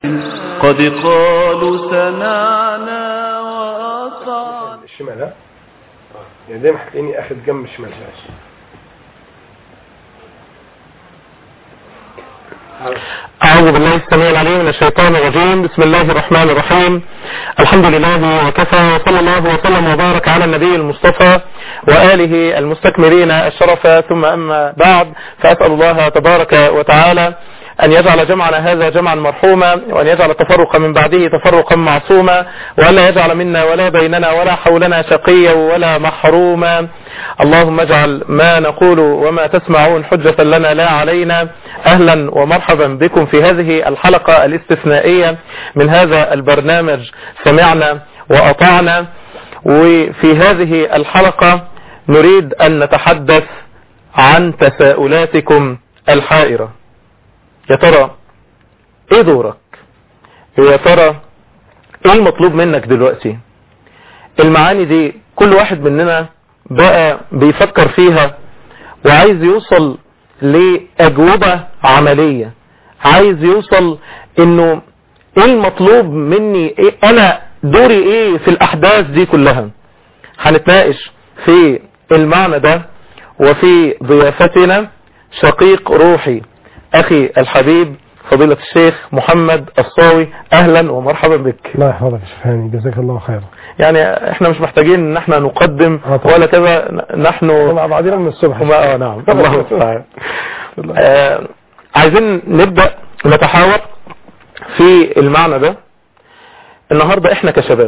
قد قالوا سمعنا وأطعنا. الشمال ها؟ يعني دايما هتلاقيني اخد جنب الشمال. أعوذ بالله السميع العليم من الشيطان الرجيم. بسم الله الرحمن الرحيم. الحمد لله وكفى، وصلى الله وسلم وبارك على النبي المصطفى وآله المستكملين الشرف، ثم أما بعد، فأسأل الله تبارك وتعالى أن يجعل جمعنا هذا جمعا مرحوما، وأن يجعل التفرق من بعده تفرقا معصوما، وأن لا يجعل منا ولا بيننا ولا حولنا شقيا ولا محروما. اللهم اجعل ما نقول وما تسمعون حجة لنا لا علينا. أهلا ومرحبا بكم في هذه الحلقة الاستثنائية من هذا البرنامج سمعنا وأطعنا. وفي هذه الحلقة نريد أن نتحدث عن تساؤلاتكم الحائرة. يا ترى ايه دورك؟ يا ترى ايه المطلوب منك دلوقتي؟ المعاني دي كل واحد مننا بقى بيفكر فيها وعايز يوصل لأجوبة عملية، عايز يوصل انه ايه المطلوب مني، إيه انا دوري ايه في الاحداث دي كلها. هنتناقش في المعنى ده وفي ضيافتنا شقيق روحي أخي الحبيب فضيلة الشيخ محمد الصاوي. أهلا ومرحبا بك. الله يحفظك يا شيخ هاني، جزاك الله خيرا. يعني احنا مش محتاجين ان احنا نقدم ولا كذا، نحن مع بعضنا من الصبح. نعم. الله المستعان. عايزين نبدأ نتحاور في المعنى ده. النهاردة احنا كشباب،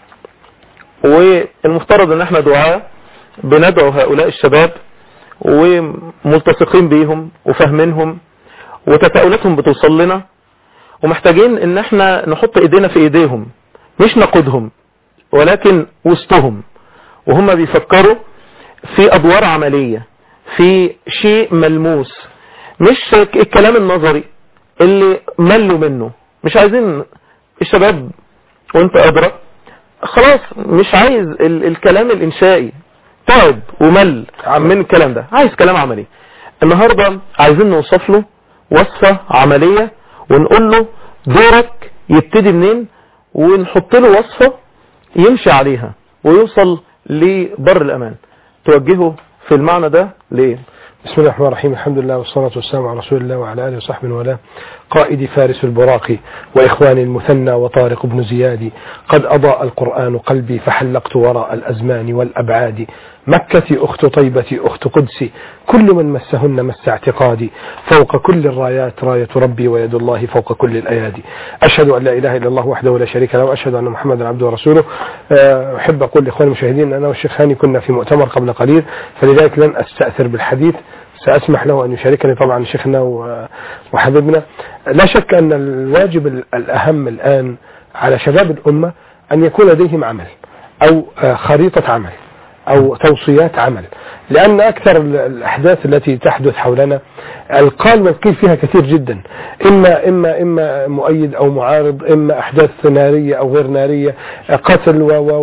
والمفترض ان احنا دعاء بندعو هؤلاء الشباب وملتصقين بيهم وفهمينهم وتساؤلاتهم بتوصل لنا، ومحتاجين ان احنا نحط ايدينا في ايديهم، مش نقودهم ولكن وسطهم، وهم بيفكروا في ادوار عملية، في شيء ملموس، مش الكلام النظري اللي ملوا منه. مش عايزين الشباب، وانت ادرى، خلاص مش عايز الكلام الانشائي، تعب ومل من الكلام ده، عايز كلام عملي. النهاردة عايزين نوصف له وصفة عملية ونقول له دورك يبتدي منين، ونحط له وصفة يمشي عليها ويوصل لبر الأمان. توجهه في المعنى ده ليه؟ بسم الله الرحمن الرحيم. الحمد لله والصلاة والسلام على رسول الله وعلى آله وصحبه وله. قائد فارس البراق وإخواني المثنى وطارق بن زياد، قد أضاء القرآن قلبي فحلقت وراء الأزمان والأبعاد. مكة أخت طيبة أخت قدسي، كل من مسهن مس اعتقادي. فوق كل الرايات راية ربي، ويد الله فوق كل الأيادي. أشهد أن لا إله إلا الله وحده لا شريك له، وأشهد أن محمدا عبده ورسوله. أحب أقول لإخواني المشاهدين أنا والشيخ هاني كنا في مؤتمر قبل قليل، فلذلك لن أستأثر بالحديث، سأسمح له أن يشاركني طبعا شيخنا وحبيبنا. لا شك أن الواجب الأهم الآن على شباب الأمة أن يكون لديهم عمل أو خريطة عمل أو توصيات عمل، لأن أكثر الأحداث التي تحدث حولنا القال والقيل فيها كثير جدا، إما مؤيد أو معارض، إما أحداث نارية أو غير نارية، قتل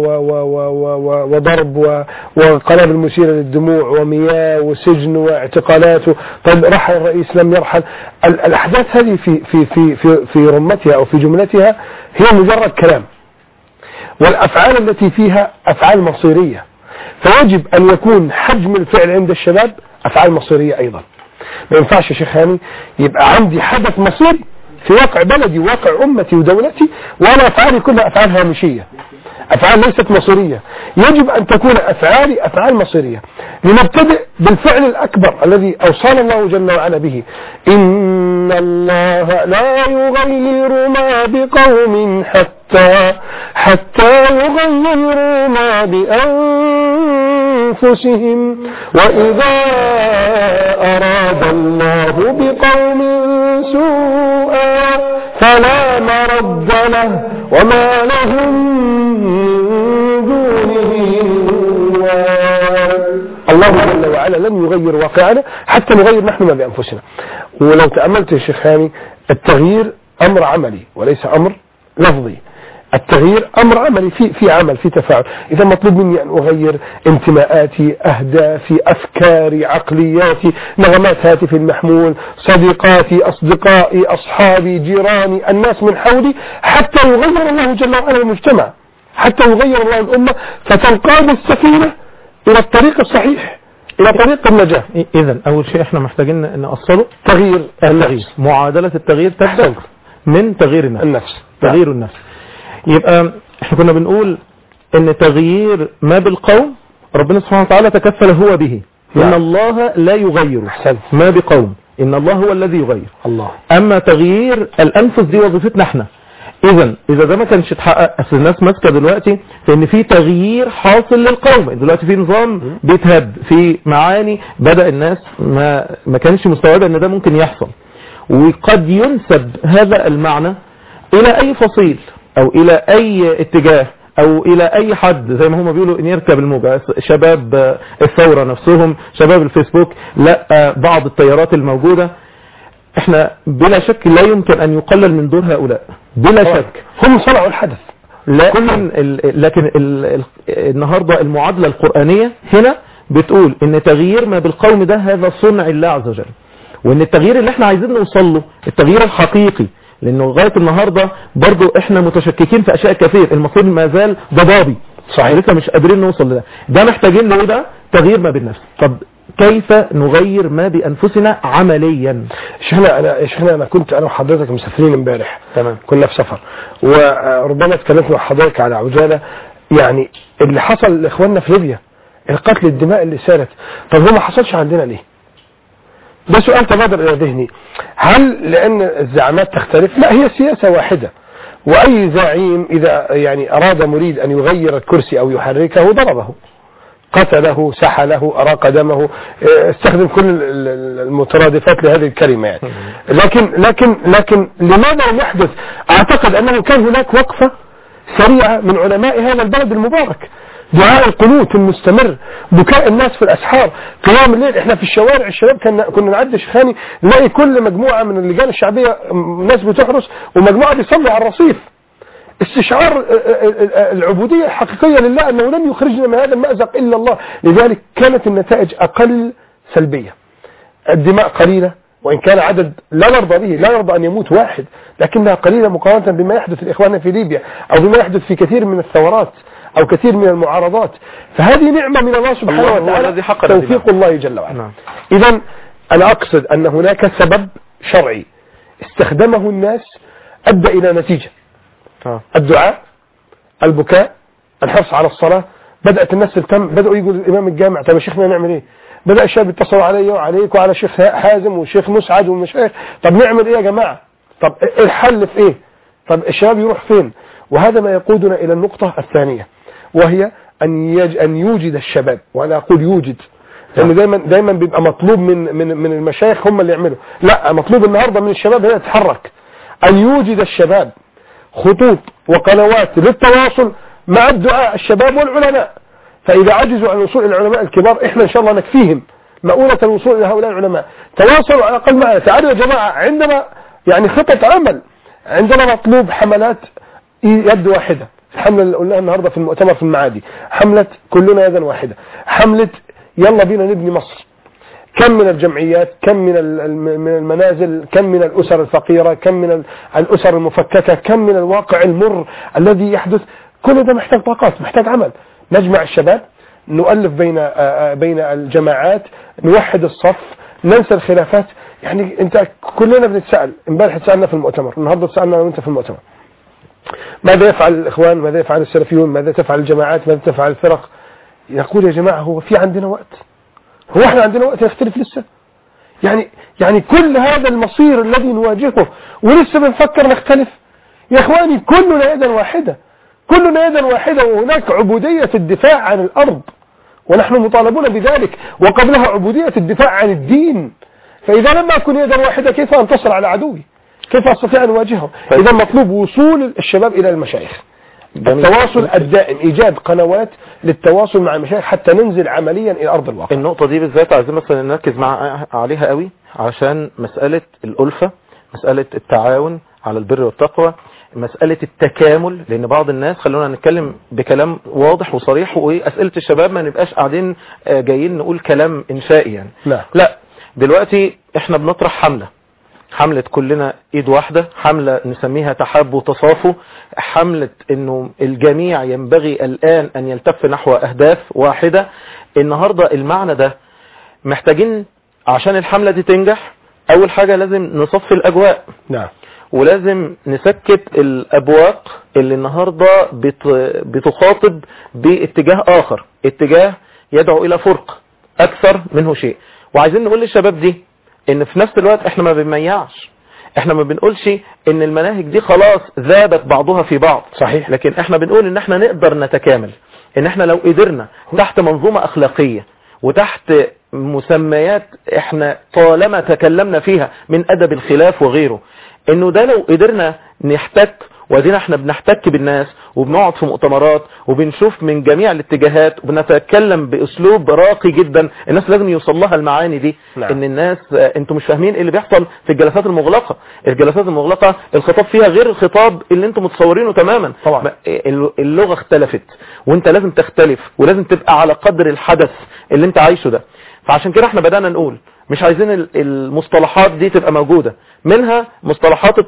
وضرب وقنابل مثيرة للدموع ومياه وسجن واعتقالات. طيب رحل الرئيس لم يرحل. الأحداث هذه في رمتها أو في جملتها هي مجرد كلام، والأفعال التي فيها أفعال مصيرية، فيجب أن يكون حجم الفعل عند الشباب أفعال مصيرية أيضا. ما ينفعش يا شيخ هاني يبقى عندي حدث مصيري في واقع بلدي وواقع أمتي ودولتي وأنا أفعالي كلها أفعال هامشية، أفعال ليست مصيرية. يجب أن تكون أفعالي أفعال مصيرية. لنبتدئ بالفعل الأكبر الذي أوصانا الله جل وعلا به: إن الله لا يغير ما بقوم حتى يغيروا ما بأنفسهم، وإذا أراد الله بقوم سوءا فلا مرد له وما لهم من دونه. الله جل وعلا لم يغير واقعنا حتى نغير نحن ما بأنفسنا. ولو تأملت يا شيخ هاني، التغيير أمر عملي وليس أمر لفظي. التغيير أمر عملي، في عمل، في تفاعل. إذا مطلوب مني أن أغير انتماءاتي، أهدافي، أفكاري، عقلياتي، نغمات هاتفي المحمول، صديقاتي، أصدقائي، أصحابي، جيراني، الناس من حولي، حتى يغير الله جل وعلا المجتمع، حتى يغير الله الأمة، فتنقاد السفينة إلى الطريق الصحيح، إلى طريق النجاة. إذن أول شيء إحنا محتاجين نأصله تغيير النفس. معادلة التغيير تبدأ من تغيير النفس. تغيير النفس. يبقى احنا كنا بنقول ان تغيير ما بالقوم ربنا سبحانه وتعالى تكفل هو به. ان الله لا يغير ما بقوم، ان الله هو الذي يغير. الله. اما تغيير الانفس دي وظيفتنا احنا. اذا ده ما كانش اتحقق. اصل الناس ماسكه دلوقتي في ان في تغيير حاصل للقوم، دلوقتي في نظام بيتهد، في معاني بدأ الناس ما كانش مستوعبه ان ده ممكن يحصل، وقد ينسب هذا المعنى الى اي فصيل او الى اي اتجاه او الى اي حد، زي ما هم بيقولوا ان يركب الموجة، شباب الثورة نفسهم، شباب الفيسبوك، لا بعض التيارات الموجودة. احنا بلا شك لا يمكن ان يقلل من دور هؤلاء، بلا شك هم صنعوا الحدث. لكن النهاردة المعادلة القرآنية هنا بتقول ان تغيير ما بالقوم ده هذا صنع الله عز وجل، وان التغيير اللي احنا عايزين نوصل له التغيير الحقيقي، لانه لغايه النهارده برضو احنا متشككين في اشياء كثير، المصير ما زال ضبابي. صحيح. لسه مش قادرين نوصل ده محتاجين له ايه بقى؟ تغيير ما بالنفس. طب كيف نغير ما بانفسنا عمليا؟ شيخنا انا كنت انا وحضرتك مسافرين امبارح. تمام. كنا في سفر، وربما اتكلمت مع حضرتك على عجاله، يعني اللي حصل لاخواننا في ليبيا، القتل، الدماء اللي سالت، طب هو ما حصلش عندنا ليه؟ ده سؤال تبادر الى ذهني. هل لان الزعامات تختلف؟ لا، هي سياسة واحدة، واي زعيم اذا يعني اراد مريد ان يغير الكرسي او يحركه ضربه، قتله، سحله، اراق دمه، استخدم كل المترادفات لهذه الكلمة يعني. لكن لماذا لم يحدث؟ اعتقد انه كان هناك وقفة سريعة من علماء هذا البلد المبارك، دعاء القنوت المستمر، بكاء الناس في الأسحار، قيام الليل. احنا في الشوارع الشباب كنا نعدي شيخاني نلاقي كل مجموعة من اللجان الشعبية ناس بتحرس ومجموعة بيصلوا على الرصيف، استشعار العبودية الحقيقية لله، أنه لن يخرجنا من هذا المأزق إلا الله. لذلك كانت النتائج أقل سلبية، الدماء قليلة، وإن كان عدد لا نرضى به، لا نرضى أن يموت واحد، لكنها قليلة مقارنة بما يحدث لإخواننا في ليبيا أو بما يحدث في كثير من الثورات أو كثير من المعارضات. فهذه نعمة من الله سبحانه وتعالى، توفيق الله جل وعلا. إذن أنا أقصد أن هناك سبب شرعي استخدمه الناس أدى إلى نتيجة، الدعاء، البكاء، الحرص على الصلاة. بدأت الناس تلتم، بدأوا يقولوا الإمام الجامع طب يا شيخنا نعمل إيه؟ بدأ الشباب يتصلوا علي وعليك وعلى الشيخ حازم والشيخ مسعد والمشايخ، طب نعمل إيه يا جماعة؟ طب الحل في إيه؟ طب الشباب يروح فين؟ وهذا ما يقودنا إلى النقطة الثانية، وهي أن يوجد الشباب. وأنا أقول يوجد، لأنه دايما بيبقى مطلوب من المشايخ هم اللي يعملوا، لا، مطلوب النهاردة من الشباب هي تتحرك، أن يوجد الشباب خطوط وقنوات للتواصل مع الدعاء الشباب والعلماء. فإذا عجزوا عن الوصول إلى العلماء الكبار، إحنا إن شاء الله نكفيهم مؤونة الوصول إلى هؤلاء العلماء. تواصلوا على الأقل معنا، تعالوا يا جماعة، عندنا يعني خطة عمل، عندنا مطلوب حملات يد واحدة. الحملة اللي قلناها النهاردة في المؤتمر في المعادي، حملة كلنا يدا واحدة، حملة يلا بينا نبني مصر. كم من الجمعيات، كم من المنازل، كم من الأسر الفقيرة، كم من الأسر المفككة، كم من الواقع المر الذي يحدث. كل ده محتاج طاقات، محتاج عمل. نجمع الشباب، نؤلف بين الجماعات، نوحد الصف، ننسى الخلافات. يعني انت كلنا بنتسأل، امبارح اتسألنا في المؤتمر، النهارده اتسألنا وانت في المؤتمر، ماذا يفعل الإخوان، ماذا يفعل السلفيون، ماذا تفعل الجماعات، ماذا تفعل الفرق؟ يقول يا جماعة هو في عندنا وقت؟ هو احنا عندنا وقت نختلف لسه؟ يعني كل هذا المصير الذي نواجهه ولسه بنفكر نختلف؟ يا اخواني كلنا يدا واحدة، كلنا يدا واحدة، وهناك عبودية الدفاع عن الأرض ونحن مطالبون بذلك، وقبلها عبودية الدفاع عن الدين. فإذا لم أكن يدا واحدة كيف أنتصر على عدوي؟ كيف أستطيع أن أواجهه؟ إذا مطلوب وصول الشباب إلى المشايخ، التواصل الدائم، إيجاد قنوات للتواصل مع المشايخ حتى ننزل عمليا إلى أرض الواقع. النقطة دي بالذات عايزين مثلا نركز عليها قوي، عشان مسألة الألفة، مسألة التعاون على البر والتقوى، مسألة التكامل، لان بعض الناس، خلونا نتكلم بكلام واضح وصريح، واسئلة الشباب ما نبقاش قاعدين جايين نقول كلام انشائي يعني. لا دلوقتي احنا بنطرح حملة كلنا ايد واحدة، حملة نسميها تحاب وتصافوا، حملة انه الجميع ينبغي الان ان يلتف نحو اهداف واحدة. النهاردة المعنى ده محتاجين عشان الحملة دي تنجح، اول حاجة لازم نصفي الاجواء. نعم. ولازم نسكت الابواق اللي النهاردة بتخاطب باتجاه اخر، اتجاه يدعو الى فرق اكثر منه شيء. وعايزين نقول للشباب دي ان في نفس الوقت احنا ما بنميعش، احنا ما بنقولش ان المناهج دي خلاص ذابت بعضها في بعض. صحيح. لكن احنا بنقول ان احنا نقدر نتكامل، ان احنا لو قدرنا تحت منظومة اخلاقية وتحت مسميات احنا طالما تكلمنا فيها من ادب الخلاف وغيره، انه ده لو قدرنا نحتك، وادينا احنا بنحتك بالناس وبنقعد في مؤتمرات وبنشوف من جميع الاتجاهات وبنتكلم باسلوب راقي جدا، الناس لازم يوصل لها المعاني دي. نعم. ان الناس انتوا مش فاهمين ايه اللي بيحصل في الجلسات المغلقة. الجلسات المغلقة الخطاب فيها غير الخطاب اللي انتم متصورينه تماما. طبعا. اللغة اختلفت، وانت لازم تختلف ولازم تبقى على قدر الحدث اللي انت عايشه ده. فعشان كده احنا بدأنا نقول مش عايزين المصطلحات دي تبقى موجودة، منها مصطلحات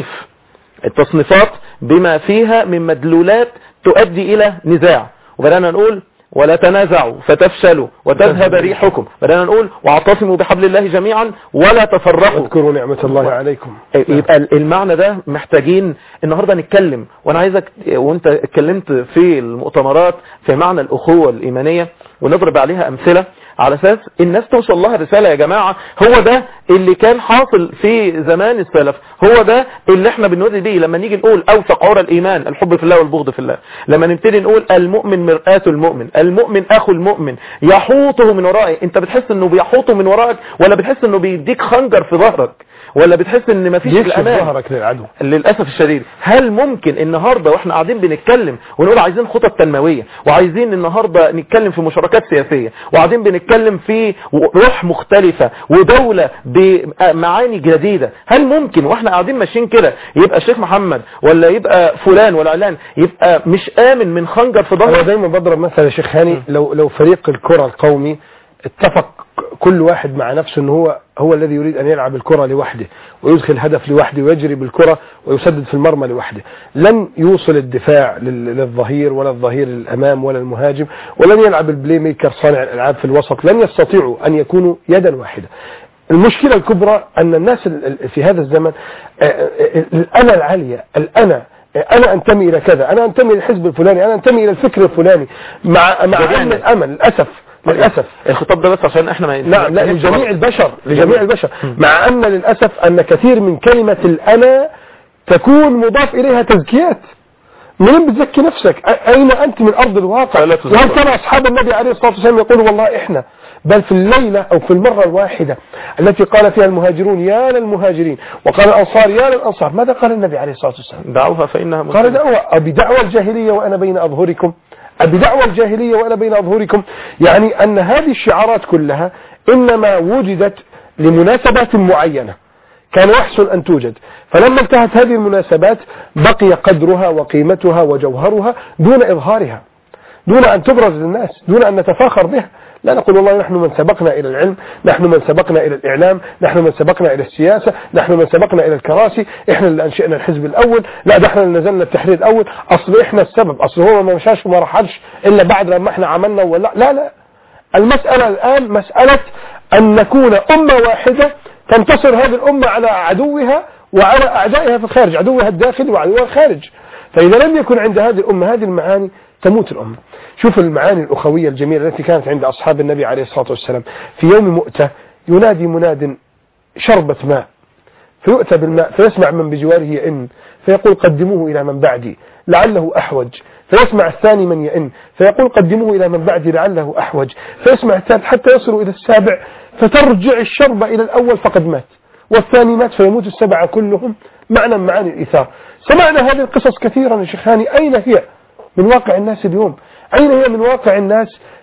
التصنيفات بما فيها من مدلولات تؤدي إلى نزاع. وبدأنا نقول ولا تنازعوا فتفشلوا وتذهب ريحكم. بدأنا نقول واعتصموا بحبل الله جميعا ولا تفرقوا واذكروا نعمة الله عليكم. يبقى المعنى ده محتاجين النهاردة نتكلم. وانا عايزك وانت اتكلمت في المؤتمرات في معنى الأخوة الإيمانية ونضرب عليها أمثلة على أساس الناس توصل لها رسالة. يا جماعة هو ده اللي كان حاصل في زمان السلف، هو ده اللي احنا بنوري بيه لما نيجي نقول أوثق عرى الإيمان الحب في الله والبغض في الله. لما نبتدي نقول المؤمن مرآة المؤمن أخو المؤمن يحوطه من ورائه. انت بتحس انه بيحوطه من ورائك، ولا بتحس انه بيديك خنجر في ظهرك، ولا بتحس ان مفيش الامان ظهرك للعدو؟ للاسف الشديد. هل ممكن النهارده واحنا قاعدين بنتكلم ونقول عايزين خطط تنمويه، وعايزين النهارده نتكلم في مشاركات سياسيه، وقاعدين بنتكلم في روح مختلفه ودوله بمعاني جديده، هل ممكن واحنا قاعدين ماشيين كده يبقى الشيخ محمد ولا يبقى فلان ولا علان يبقى مش امن من خنجر في ظهره؟ انا دايما بضرب مثل يا شيخ هاني، لو فريق الكره القومي اتفق كل واحد مع نفسه ان هو الذي يريد ان يلعب الكرة لوحده ويدخل هدف لوحده ويجري بالكرة ويسدد في المرمى لوحده، لن يوصل الدفاع للظهير ولا الظهير للامام ولا المهاجم، ولن يلعب البلاي ميكر صانع الالعاب في الوسط، لن يستطيعوا ان يكونوا يدا واحدة. المشكلة الكبرى ان الناس في هذا الزمن الانا العالية، انا انتمي الى كذا، انا انتمي للحزب الفلاني، انا انتمي الى الفكر الفلاني، مع ان الامل للأسف الخطاب ده بس عشان احنا لا لجميع البشر مع أن للأسف أن كثير من كلمة الأنا تكون مضاف إليها تزكيات. منين بتزكي نفسك؟ أين أنت من أرض الواقع؟ وهل كان أصحاب النبي عليه الصلاة والسلام يقولوا والله إحنا، بل في الليلة أو في المرة الواحدة التي قال فيها المهاجرون يا للمهاجرين وقال الأنصار يا للأنصار، ماذا قال النبي عليه الصلاة والسلام؟ دعوها فإنها مسلمة. قال دعوة بدعوى الجاهلية وأنا بين أظهركم، بدعوى الجاهلية وأنا بين أظهركم. يعني أن هذه الشعارات كلها إنما وجدت لمناسبات معينة كان يحسن أن توجد، فلما انتهت هذه المناسبات بقي قدرها وقيمتها وجوهرها دون إظهارها، دون أن تبرز للناس، دون أن نتفاخر بها. لا نقول والله نحن من سبقنا إلى العلم، نحن من سبقنا إلى الإعلام، نحن من سبقنا إلى السياسة، نحن من سبقنا إلى الكراسي، إحنا اللي أنشئنا الحزب الأول، لا ده إحنا اللي نزلنا التحرير الأول، أصل إحنا السبب، أصل هو ما مشاش وما رحلش إلا بعد لما إحنا عملنا ولا لا. المسألة الآن مسألة أن نكون أمة واحدة تنتصر هذه الأمة على عدوها وعلى أعدائها في الخارج، عدوها الداخلي وعدوها الخارج. فإذا لم يكن عند هذه الأمة هذه المعاني تموت الأمة. شوف المعاني الأخوية الجميلة التي كانت عند أصحاب النبي عليه الصلاة والسلام. في يوم مؤتة ينادي مناد شربة ماء، فيؤتى بالماء فيسمع من بجواره يئن فيقول قدموه إلى من بعدي لعله أحوج، فيسمع الثاني من يئن فيقول قدموه إلى من بعدي لعله أحوج، فيسمع الثالث حتى يصلوا إلى السابع فترجع الشربة إلى الأول فقد مات، والثاني مات فيموت السبعة كلهم. معاني الإيثار. سمعنا هذه القصص كثيرا يا شيخ هاني، أين هي من واقع الناس اليوم؟ أين هي من واقع الناس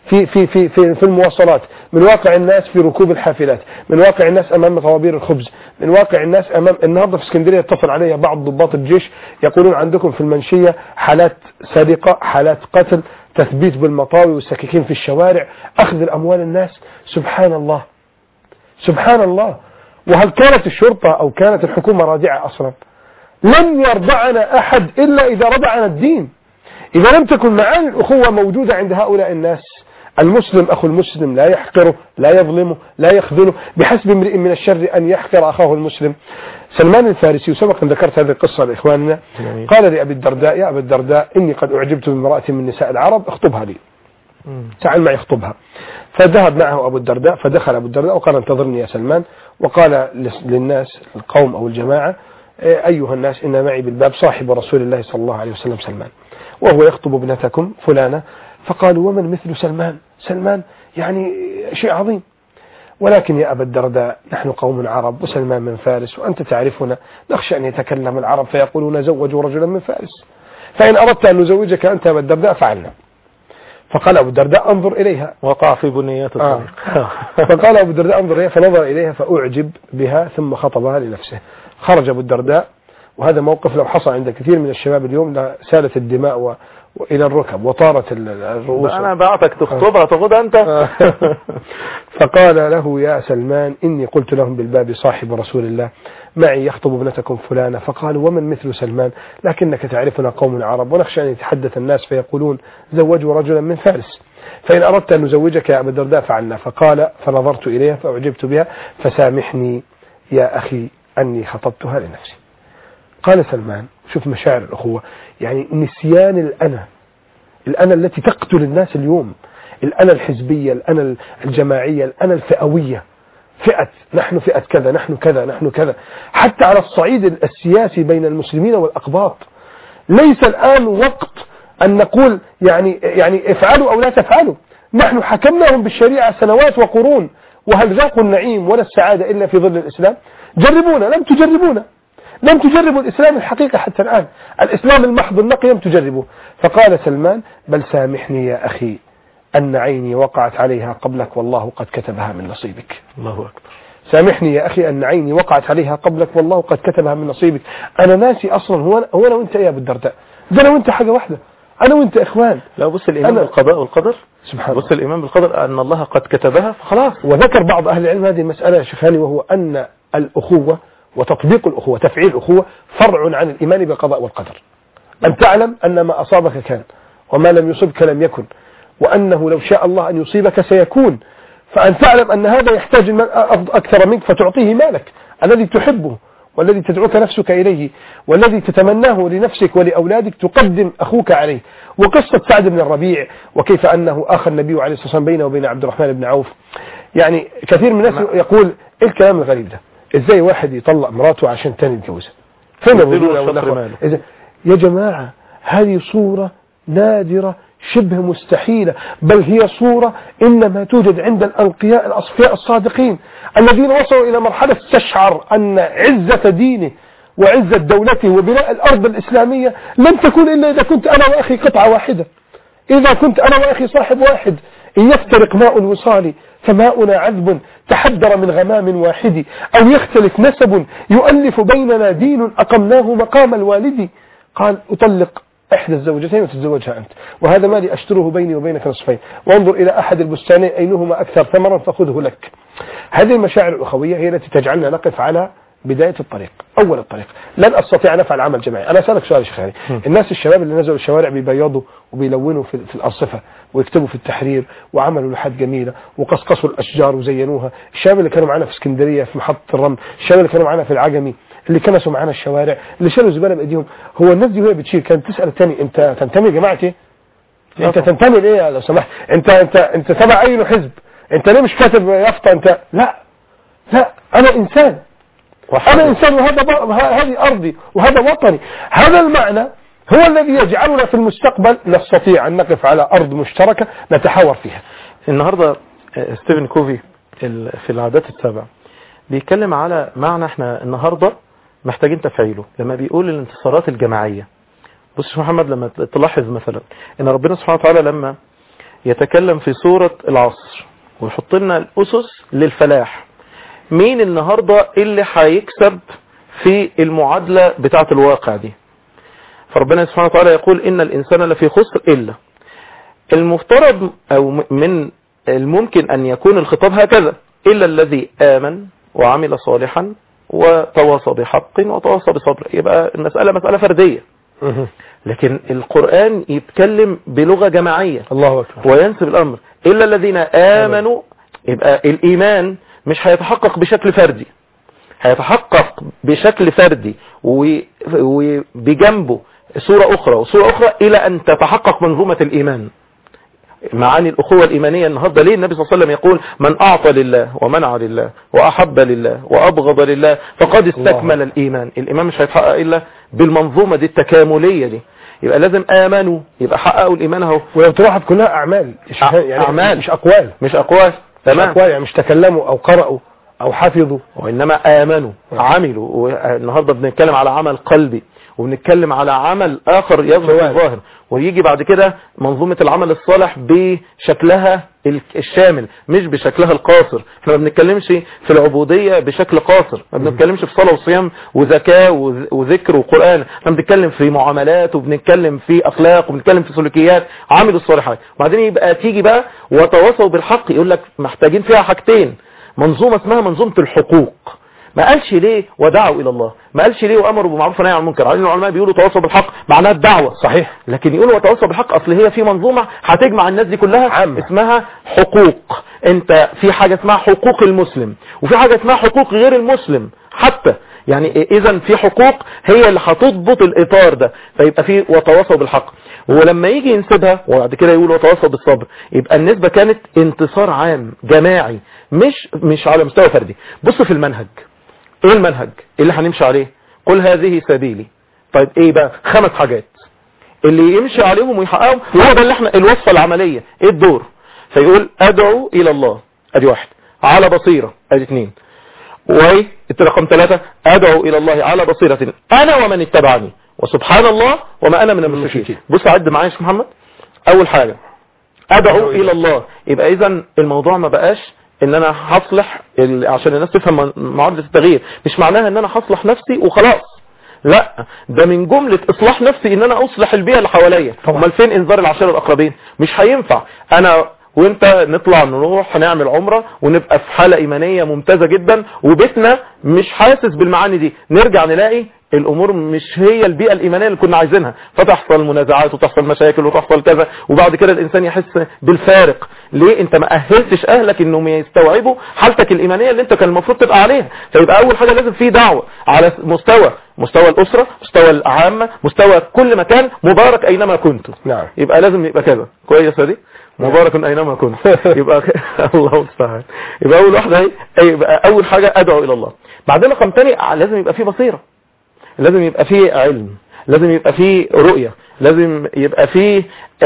في المواصلات، من واقع الناس في ركوب الحافلات، من واقع الناس أمام طوابير الخبز، من واقع الناس أمام. النهارده في اسكندرية اتصل علي بعض ضباط الجيش يقولون عندكم في المنشية حالات سرقة، حالات قتل، تثبيت بالمطاوي والسكاكين في الشوارع، أخذ الأموال الناس. سبحان الله سبحان الله. وهل كانت الشرطة أو كانت الحكومة رادعة أصلا؟ لن يرضعنا أحد إلا إذا رضعنا الدين. إذا لم تكن معاني الأخوة موجودة عند هؤلاء الناس، المسلم أخو المسلم لا يحقره، لا يظلمه، لا يخذله، بحسب امرئ من الشر أن يحقر أخاه المسلم. سلمان الفارسي، وسبق أن ذكرت هذه القصة لإخواننا، قال لأبي الدرداء: يا أبا الدرداء، إني قد أعجبت بامرأة من نساء العرب، اخطبها لي، تعال معي اخطبها. فذهب معه أبو الدرداء، فدخل أبو الدرداء وقال: انتظرني يا سلمان. وقال للناس، القوم أو الجماعة: أيها الناس، إن معي بالباب صاحب رسول الله صلى الله عليه وسلم سلمان، وهو يخطب ابنتكم فلانة. فقالوا: ومن مثل سلمان؟ سلمان يعني شيء عظيم. ولكن يا أبا الدرداء، نحن قوم عرب وسلمان من فارس، وأنت تعرفنا، نخشى أن يتكلم العرب فيقولون زوجوا رجلا من فارس، فإن أردت أن نزوجك أنت يا أبا الدرداء فعلنا. فقال أبو الدرداء: انظر إليها. وقع في بنيات الطريق. فقال أبو الدرداء: انظر إليها. فنظر إليها فأعجب بها ثم خطبها لنفسه. خرج أبو الدرداء، وهذا موقف لو حصل عند كثير من الشباب اليوم لسالت الدماء وإلى الركب وطارت الرؤوس. أنا بعتك تخطبها تاخدها أنت. فقال له: يا سلمان، إني قلت لهم بالباب صاحب رسول الله معي يخطب ابنتكم فلانة. فقالوا: ومن مثل سلمان؟ لكنك تعرفنا قوم عرب ونخشى أن يتحدث الناس فيقولون زوجوا رجلا من فارس، فإن أردت أن نزوجك يا أبا الدرداء فعلنا. فقال: فنظرت إليها فأعجبت بها، فسامحني يا أخي أني خطبتها لنفسي. قال سلمان: شوف مشاعر الأخوة، يعني نسيان الأنا التي تقتل الناس اليوم، الأنا الحزبية، الأنا الجماعية، الأنا الفئوية، فئة نحن فئة كذا، نحن كذا، نحن كذا. حتى على الصعيد السياسي بين المسلمين والأقباط ليس الآن وقت أن نقول يعني افعلوا أو لا تفعلوا. نحن حكمناهم بالشريعة سنوات وقرون، وهل ذاقوا النعيم ولا السعادة إلا في ظل الإسلام؟ جربونا، لم تجربونا، لم تجربوا الإسلام الحقيقة حتى الآن، الإسلام المحض النقي لم تجربوه. فقال سلمان: بل سامحني يا أخي أن عيني وقعت عليها قبلك والله قد كتبها من نصيبك. الله أكبر. سامحني يا أخي أن عيني وقعت عليها قبلك والله قد كتبها من نصيبك. أنا ناسي أصلا هو أنا وأنت يا أبو الدرداء، ده أنا وأنت حاجة واحدة، أنا وأنت إخوان. لا، بص الإيمان بالقضاء والقدر، سبحان بص الإيمان بالقدر أن الله قد كتبها فخلاص. وذكر بعض أهل العلم هذه المسألة يا شيخاني، وهو أن الأخوة وتطبيق الأخوة، تفعيل الأخوة، فرع عن الإيمان بالقضاء والقدر. أن تعلم أن ما أصابك كان وما لم يصبك لم يكن، وأنه لو شاء الله أن يصيبك سيكون. فأن تعلم أن هذا يحتاج أكثر منك فتعطيه مالك الذي تحبه والذي تدعوك نفسك إليه والذي تتمناه لنفسك ولأولادك، تقدم أخوك عليه. وقصة سعد بن الربيع وكيف أنه آخى النبي عليه الصلاة والسلام بينه وبين عبد الرحمن بن عوف. يعني كثير من الناس يقول إيه الكلام الغريب ده؟ إزاي واحد يطلق مراته عشان تاني يتجوزها؟ فين يا جماعة؟ هذه صورة نادرة شبه مستحيلة، بل هي صورة إنما توجد عند الأنقياء الأصفياء الصادقين الذين وصلوا إلى مرحلة تشعر أن عزة دينه وعزة دولته وبناء الأرض الإسلامية لن تكون إلا إذا كنت أنا وأخي قطعة واحدة، إذا كنت أنا وأخي صاحب واحد. إن يفترق ماء الوصال فماؤنا عذب تحدر من غمام واحد، أو يختلف نسب يؤلف بيننا دين أقمناه مقام الوالد. قال: أطلق إحدى الزوجتين وتتزوجها أنت، وهذا مالي أشتره بيني وبينك نصفين، وانظر إلى أحد البستانين أينهما أكثر ثمرا فخذه لك. هذه المشاعر الأخوية هي التي تجعلنا نقف على بداية الطريق، أول الطريق. لن أستطيع أن أفعل عمل جماعي. أنا أسألك سؤال يا شيخ، الناس الشباب اللي نزلوا الشوارع بيبيضوا وبيلونوا في الأرصفة ويكتبوا في التحرير وعملوا لوحات جميلة وقصقصوا الأشجار وزينوها، الشباب اللي كانوا معنا في اسكندرية في محطة الرمل، الشباب اللي كانوا معنا في العجمي، اللي كنسوا معنا الشوارع، اللي شالوا زبالة بأيديهم، هو الناس دي وهي بتشيل كانت تسأل الثاني: أنت تنتمي لجماعتي؟ أنت تنتمي لإيه لو سمحت؟ أنت تبع أي حزب؟ أنت ليه مش كاتب يافطة؟ أنت لا، أنا إنسان، أنا إنسان، هذه أرضي وهذا وطني. هذا المعنى هو الذي يجعلنا في المستقبل نستطيع أن نقف على أرض مشتركة نتحاور فيها. النهاردة ستيفن كوفي في العادات السبع بيتكلم على معنى احنا النهاردة محتاجين تفعيله لما بيقول الانتصارات الجماعية. بص محمد، لما تلاحظ مثلا ان ربنا سبحانه وتعالى لما يتكلم في سورة العصر ويحط لنا الأسس للفلاح. مين النهاردة اللي هيكسب في المعادلة بتاعة الواقع دي؟ فربنا سبحانه وتعالى يقول إن الإنسان لفي خسر إلا. المفترض أو من الممكن أن يكون الخطاب هكذا: إلا الذي آمن وعمل صالحا وتواصى بحق وتواصى بصبر. يبقى المسألة مسألة فردية، لكن القرآن يتكلم بلغة جماعية. الله أكبر. وينسب الأمر إلا الذين آمنوا. يبقى الإيمان مش هيتحقق بشكل فردي، هيتحقق بشكل فردي وبجنبه سورة أخرى وسورة أخرى إلى أن تتحقق منظومة الإيمان. معاني الأخوة الإيمانية النهاردة ليه النبي صلى الله عليه وسلم يقول: من أعطى لله ومنع لله وأحب لله وأبغض لله فقد استكمل الإيمان. الإيمان مش هيتحقق إلا بالمنظومة دي التكاملية دي. يبقى لازم آمنوا، يبقى حققوا الإيمان اهو. ولو تلاحظ كلها أعمال، يعني أعمال مش أقوال، مش أقوال. تمام. يعني مش تكلموا أو قرأوا أو حفظوا، وإنما آمنوا عملوا. والنهاردة بنتكلم على عمل قلبي وبنتكلم على عمل آخر يظهر الظاهر، ويجي بعد كده منظومة العمل الصالح بشكلها الشامل مش بشكلها القاصر. احنا ما بنتكلمش في العبودية بشكل قاصر، ما بنتكلمش في صلاة وصيام وزكاة وذكر وقرآن، احنا بنتكلم في معاملات وبنتكلم في أخلاق وبنتكلم في سلوكيات عامل الصالحات. وبعدين يبقى تيجي بقى وتواصوا بالحق، يقول لك محتاجين فيها حاجتين: منظومة اسمها منظومة الحقوق. ما قالش ليه ودعوا إلى الله، ما قالش ليه وأمروا بالمعروف ونهوا عن المنكر. عايزين العلماء بيقولوا تواصوا بالحق معناها الدعوة، صحيح، لكن يقولوا وتواصوا بالحق أصل هي في منظومة هتجمع الناس دي كلها عامة اسمها حقوق. انت في حاجة اسمها حقوق المسلم وفي حاجة اسمها حقوق غير المسلم حتى، يعني اذا في حقوق هي اللي هتضبط الإطار ده. فيبقى في وتواصوا بالحق، ولما يجي ينسبها وبعد كده يقول وتواصوا بالصبر، يبقى النسبة كانت انتصار عام جماعي مش على مستوى فردي. بص في المنهج، ايه المنهج اللي هنمشي عليه؟ قل هذه سبيلي. طيب ايه بقى؟ 5 حاجات اللي يمشي عليهم ويحققهم، وهو ده اللي احنا الوصفة العملية. ايه الدور؟ فيقول ادعو الى الله، ادي 1، على بصيرة، ادي 2، وايه رقم 3 ادعو الى الله على بصيرة انا ومن اتبعني وسبحان الله وما انا من المشركين. بص عد معايا يا شيخ محمد. اول حاجة ادعو الى الله، يبقى اذا الموضوع ما بقاش ان انا هصلح عشان الناس تفهم معادلة التغيير، مش معناها ان انا هصلح نفسي وخلاص، لا، ده من جملة اصلاح نفسي ان انا اصلح البيئة اللي حواليا. امال فين انذار العشيرة الاقربين؟ مش هينفع انا وانت نطلع نروح نعمل عمرة ونبقى في حالة ايمانية ممتازة جدا وبيتنا مش حاسس بالمعاني دي، نرجع نلاقي الامور مش هي البيئة الايمانية اللي كنا عايزينها، فتحصل منازعات وتحصل مشاكل وتحصل كذا، وبعد كده الانسان يحس بالفارق. ليه؟ انت ما اهلتش اهلك انهم يستوعبوا حالتك الايمانية اللي انت كان المفروض تبقى عليها. فيبقى اول حاجة لازم في دعوة على مستوى الاسرة، مستوى العامة، مستوى كل مكان، مبارك اينما كنتم. نعم. يبقى لازم يبقى كذا كويس دي، مبارك اينما كنت. يبقى الله المستعان. يبقى اول واحده اهي، يبقى اول حاجه ادعو الى الله. بعدين رقم ثاني لازم يبقى فيه بصيره، لازم يبقى فيه علم، لازم يبقى فيه رؤيه، لازم يبقى فيه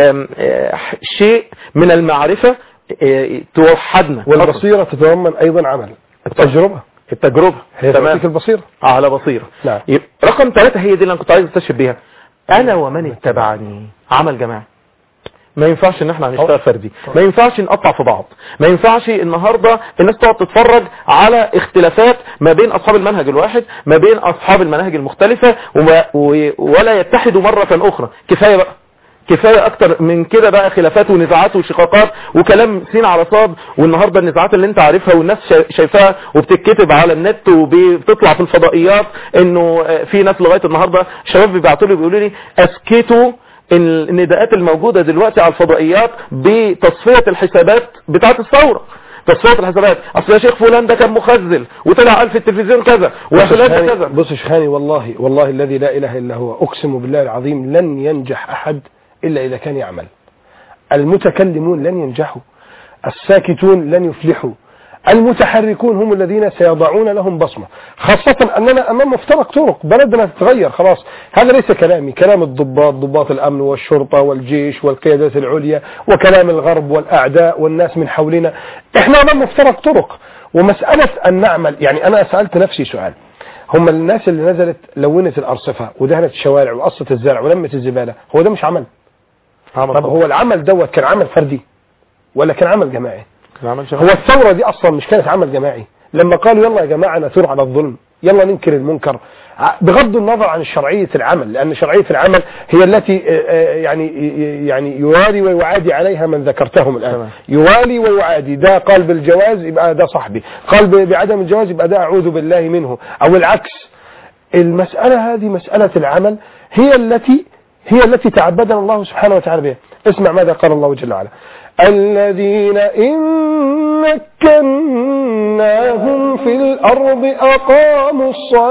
شيء من المعرفه توحدنا. والبصيره تتضمن ايضا عمل التجربه هي تعطيك البصيره على بصيره. نعم. رقم 3 هي دي اللي انا كنت عايز استشهد بيها، انا ومن اتبعني، عمل جماعي. ما ينفعش ان احنا هنشتغل فردي، ما ينفعش نقطع في بعض، ما ينفعش النهاردة الناس تقعد تتفرج على اختلافات ما بين اصحاب المنهج الواحد، ما بين اصحاب المناهج المختلفة، ولا يتحدوا مرة اخرى. كفاية بقى، كفاية اكتر من كده بقى خلافات ونزاعات وشقاقات وكلام سين على صاد. والنهاردة النزاعات اللي انت عارفها والناس شايفاها وبتتكتب على النت وبتطلع في الفضائيات، انه في ناس لغاية النهاردة شباب بيبعتوا لي بيقولوا لي اسكتوا النداءات الموجودة دلوقتي على الفضائيات بتصفية الحسابات بتاعت الثورة، تصفية الحسابات. اصل يا شيخ فلان ده كان مخزل وطلع قال في التلفزيون كذا وفلان كذا. بص يا شيخاني، والله الذي لا اله الا هو، اقسم بالله العظيم لن ينجح احد الا اذا كان يعمل. المتكلمون لن ينجحوا، الساكتون لن يفلحوا، المتحركون هم الذين سيضعون لهم بصمة، خاصة أننا أمام مفترق طرق، بلدنا تتغير خلاص. هذا ليس كلامي، كلام ضباط الأمن والشرطة والجيش والقيادات العليا، وكلام الغرب والأعداء والناس من حولنا. إحنا أمام مفترق طرق، ومسألة أن نعمل، يعني أنا سألت نفسي سؤال، هم الناس اللي نزلت لونت الأرصفة ودهنت الشوارع وقصت الزرع ولمت الزبالة، هو ده مش عمل؟ طب هو العمل دوت كان عمل فردي؟ ولا كان عمل جماعي؟ هو الثورة دي أصلا مش كانت عمل جماعي؟ لما قالوا يلا يا جماعة نثور على الظلم، يلا ننكر المنكر، بغض النظر عن شرعية العمل، لأن شرعية العمل هي التي يعني يوالي ويعادي عليها من ذكرتهم الآن. يوالي ويعادي، ده قال بالجواز يبقى ده صاحبي، قال بعدم الجواز يبقى ده أعوذ بالله منه، أو العكس. المسألة هذه مسألة العمل هي التي تعبدنا الله سبحانه وتعالى بها. اسمع ماذا قال الله جل وعلا: الذين إن مكناهم في الأرض أقاموا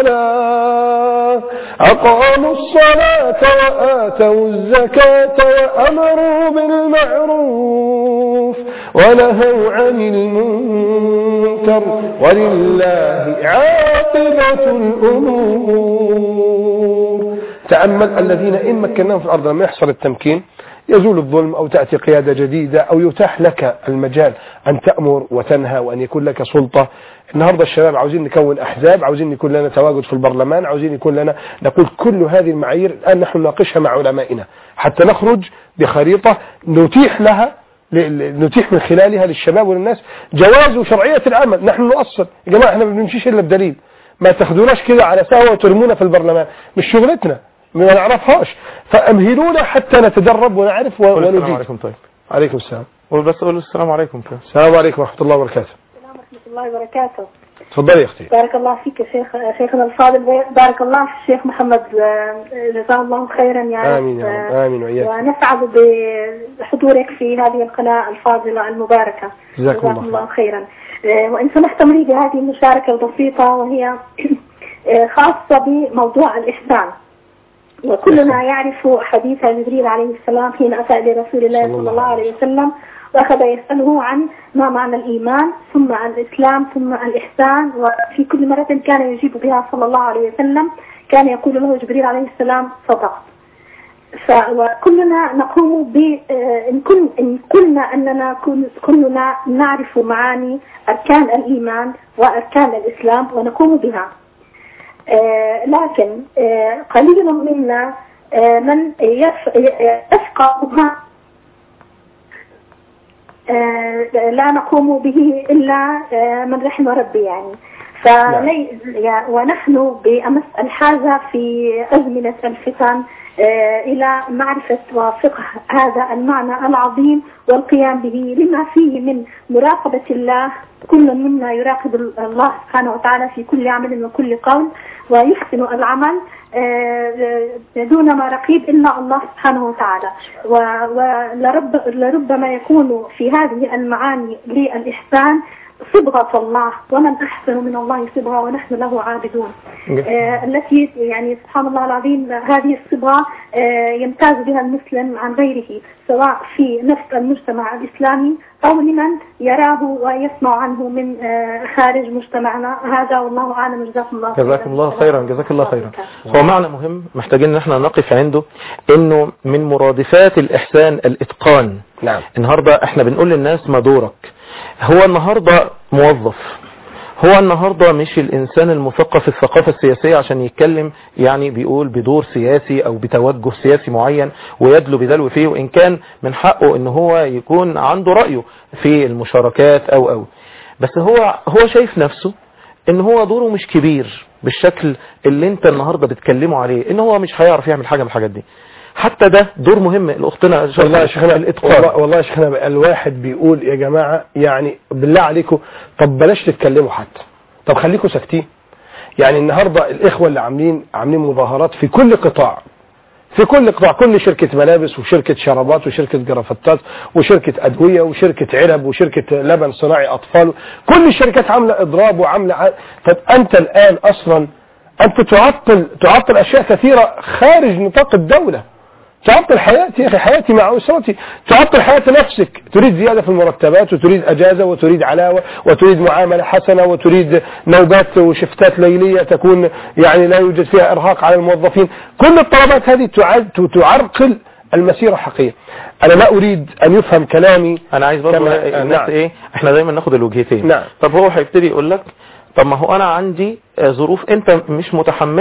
الصلاة وآتوا الزكاة وأمروا بالمعروف ونهوا عن المنكر ولله عاقبة الأمور. تأمل: الذين إن مكناهم في الأرض، لما يحصل التمكين يزول الظلم أو تأتي قيادة جديدة أو يتاح لك المجال أن تأمر وتنهى وأن يكون لك سلطة. النهاردة الشباب عاوزين نكون أحزاب، عاوزين يكون لنا تواجد في البرلمان، عاوزين يكون لنا، نقول كل هذه المعايير الآن نحن نناقشها مع علمائنا حتى نخرج بخريطة نتيح من خلالها للشباب وللناس جواز وشرعية العمل. نحن نؤصل يا جماعة، احنا ما بنمشيش إلا بدليل، ما تاخدوناش كده على سهوة وترمونا في البرلمان، مش شغلتنا، ما نعرفهاش، فأمهلونا حتى نتدرب ونعرف ونجيب. السلام عليكم. طيب عليكم السلام. وبس أقول السلام عليكم. السلام عليكم ورحمة الله وبركاته. السلام ورحمة الله وبركاته. تفضلي يا أختي. بارك الله فيك يا شيخنا الفاضل، بارك الله في الشيخ محمد، جزاه الله خيرا يا رب. آمين يا رب. آمين وإياك. ونسعد بحضورك في هذه القناة الفاضلة المباركة. جزاكم الله خيرا. وإن سمحتم لي بهذه المشاركة البسيطة، وهي خاصة بموضوع الإحسان. وكلنا يعرف حديث جبريل عليه السلام حين أتى لرسول الله صلى الله عليه وسلم وأخذ يسأله عن ما معنى الإيمان، ثم عن الإسلام، ثم الإحسان. وفي كل مرة كان يجيب بها صلى الله عليه وسلم كان يقول له جبريل عليه السلام: صدقت. وكلنا نقوم إن قلنا أننا كلنا نعرف معاني أركان الإيمان وأركان الإسلام ونقوم بها، لكن قليل منا من يفقهها لا نقوم به إلا من رحم ربي يعني. ونحن بأمس الحاجة في أزمنة الفتن إلى معرفة وفقه هذا المعنى العظيم والقيام به لما فيه من مراقبة الله. كل منا يراقب الله سبحانه وتعالى في كل عمل وكل قول، ويحسن العمل دون ما رقيب إلا الله سبحانه وتعالى. ولربما يكون في هذه المعاني للإحسان صبغة الله، ومن أحسن من الله صبغة ونحن له عابدون، التي يعني سبحان الله العظيم هذه الصبغة يمتاز بها المسلم عن غيره، سواء في نفس المجتمع الإسلامي أو لمن يراه ويسمع عنه من خارج مجتمعنا هذا. والله أعلم. جزاكم الله خيرا. جزاك الله خيرا. جزاك الله خيرا. هو معنى مهم محتاجين ان احنا نقف عنده، انه من مرادفات الإحسان الإتقان. نعم. النهاردة احنا بنقول للناس ما دورك. هو النهاردة موظف، هو النهاردة مش الإنسان المثقف الثقافة السياسية عشان يتكلم يعني بيقول بدور سياسي أو بتوجه سياسي معين ويدلو بدلو فيه، وإن كان من حقه إن هو يكون عنده رأيه في المشاركات أو بس هو شايف نفسه إن هو دوره مش كبير بالشكل اللي انت النهاردة بتكلمه عليه، إن هو مش هيعرف يعمل حاجة من الحاجات دي. حتى ده دور مهم الأختنا. والله يا شيخنا الإتقان. والله يا شيخنا الواحد بيقول يا جماعة يعني بالله عليكم، طب بلاش تتكلموا حتى، طب خليكم ساكتين. يعني النهاردة الإخوة اللي عاملين مظاهرات في كل قطاع، كل شركة ملابس وشركة شرابات وشركة جرافتات وشركة أدوية وشركة علب وشركة لبن صناعي أطفال، كل الشركات عاملة إضراب وعاملة. طب أنت الآن أصلا أنت تعطل أشياء كثيرة خارج نطاق الدولة، تعطل حياتي يا أخي، حياتي مع أسرتي، تعطل حياة نفسك. تريد زيادة في المرتبات وتريد أجازة وتريد علاوة وتريد معاملة حسنة وتريد نوبات وشفتات ليلية تكون يعني لا يوجد فيها إرهاق على الموظفين. كل الطلبات هذه تعرقل المسيرة حقيقة. أنا لا أريد أن يفهم كلامي. أنا عايز برضو الناس إيه، إحنا دايما ناخد الوجهتين. نعم. طب هو هيبتدي يقول لك طب ما هو أنا عندي ظروف أنت مش متحملها،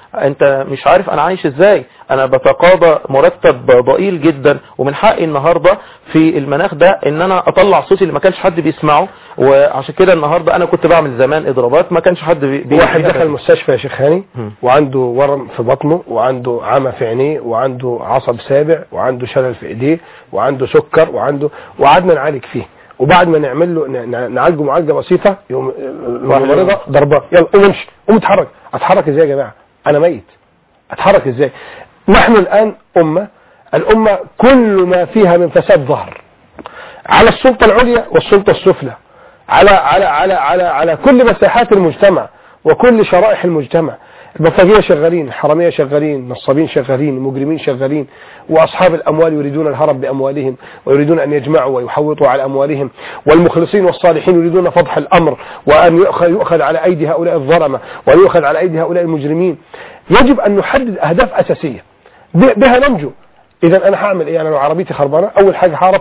انت مش عارف انا عايش ازاي، انا بتقاضى مرتب ضئيل جدا، ومن حقي النهاردة في المناخ ده ان انا اطلع صوتي اللي ما كانش حد بيسمعه. وعشان كده النهاردة انا كنت بعمل زمان اضرابات ما كانش حد واحد دخل المستشفى يا شيخ هاني وعنده ورم في بطنه وعنده عمى في عينيه وعنده عصب سابع وعنده شلل في ايديه وعنده سكر وقعدنا نعالج فيه، وبعد ما نعمل له نعالجه معالجه بسيطه يوم الممرضه ضربه يلا قوم امشي قوم اتحرك. اتحرك ازاي يا جماعه؟ انا ميت، اتحرك ازاي؟ نحن الان الامه كل ما فيها من فساد ظهر على السلطه العليا والسلطه السفلى، على كل مساحات المجتمع وكل شرائح المجتمع. البلطجية شغالين، الحرامية شغالين، النصابين شغالين، المجرمين شغالين، وأصحاب الأموال يريدون الهرب بأموالهم ويريدون أن يجمعوا ويحوطوا على أموالهم، والمخلصين والصالحين يريدون فضح الأمر وأن يؤخذ على أيدي هؤلاء الظلمة وأن يؤخذ على أيدي هؤلاء المجرمين. يجب أن نحدد أهداف أساسية بها ننجو. إذا أنا هعمل إيه؟ أنا لو عربيتي خربانة أول حاجة هعرف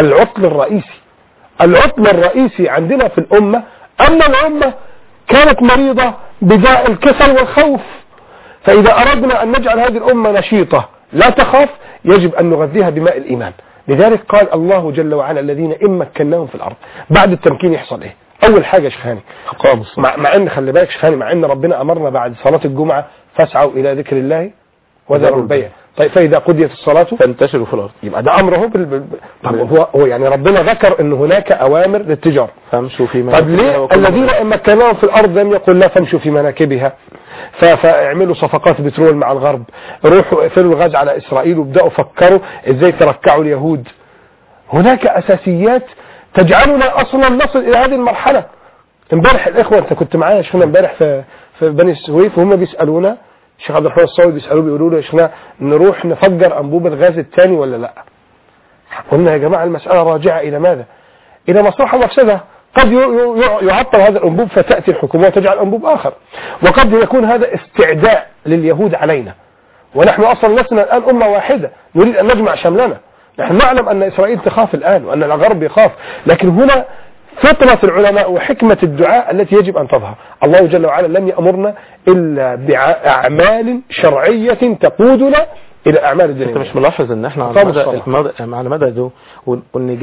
العطل الرئيسي عندنا في الأمة أن الأمة كانت مريضة بداء الكسل والخوف، فإذا أردنا أن نجعل هذه الأمة نشيطة لا تخاف يجب أن نغذيها بماء الإيمان. لذلك قال الله جل وعلا الذين إن مكناهم في الأرض. بعد التمكين يحصل إيه؟ أول حاجة شيخاني مع أن خلي بالك شيخاني، مع أن ربنا أمرنا بعد صلاة الجمعة فاسعوا إلى ذكر الله وذروا البيع. طيب فإذا قضيت الصلاة فانتشروا في الأرض. يبقى ده أمره هو يعني ربنا ذكر أن هناك أوامر للتجارة فامشوا في مناكبها. طب ليه الذين إن مكناهم في الأرض لم يقل لا فامشوا في مناكبها؟ فاعملوا صفقات بترول مع الغرب، روحوا اقفلوا الغاز على إسرائيل وابدأوا فكروا إزاي تركعوا اليهود. هناك أساسيات تجعلنا أصلا نصل إلى هذه المرحلة. امبارح الإخوة أنت كنت معايا يا شيخنا امبارح في بني السويف وهم بيسألونا الشيخ عبد الرحمن الصاوي بيقولوا له يا شيخنا نروح نفجر أنبوب الغاز الثاني ولا لا؟ قلنا يا جماعة المسألة راجعة إلى ماذا؟ إلى مصلحة ومفسدة. قد يعطل هذا الأنبوب فتأتي الحكومة وتجعل أنبوب آخر، وقد يكون هذا استعداء لليهود علينا، ونحن أصلا لسنا الآن أمة واحدة نريد أن نجمع شملنا. نحن نعلم أن إسرائيل تخاف الآن وأن الغرب يخاف، لكن هنا فطرة العلماء وحكمة الدعاء التي يجب أن تظهر. الله جل وعلا لم يأمرنا إلا بأعمال شرعية تقودنا إلى أعمال الدنيا. أنت مش ملاحظ أن احنا على مدى ده وأن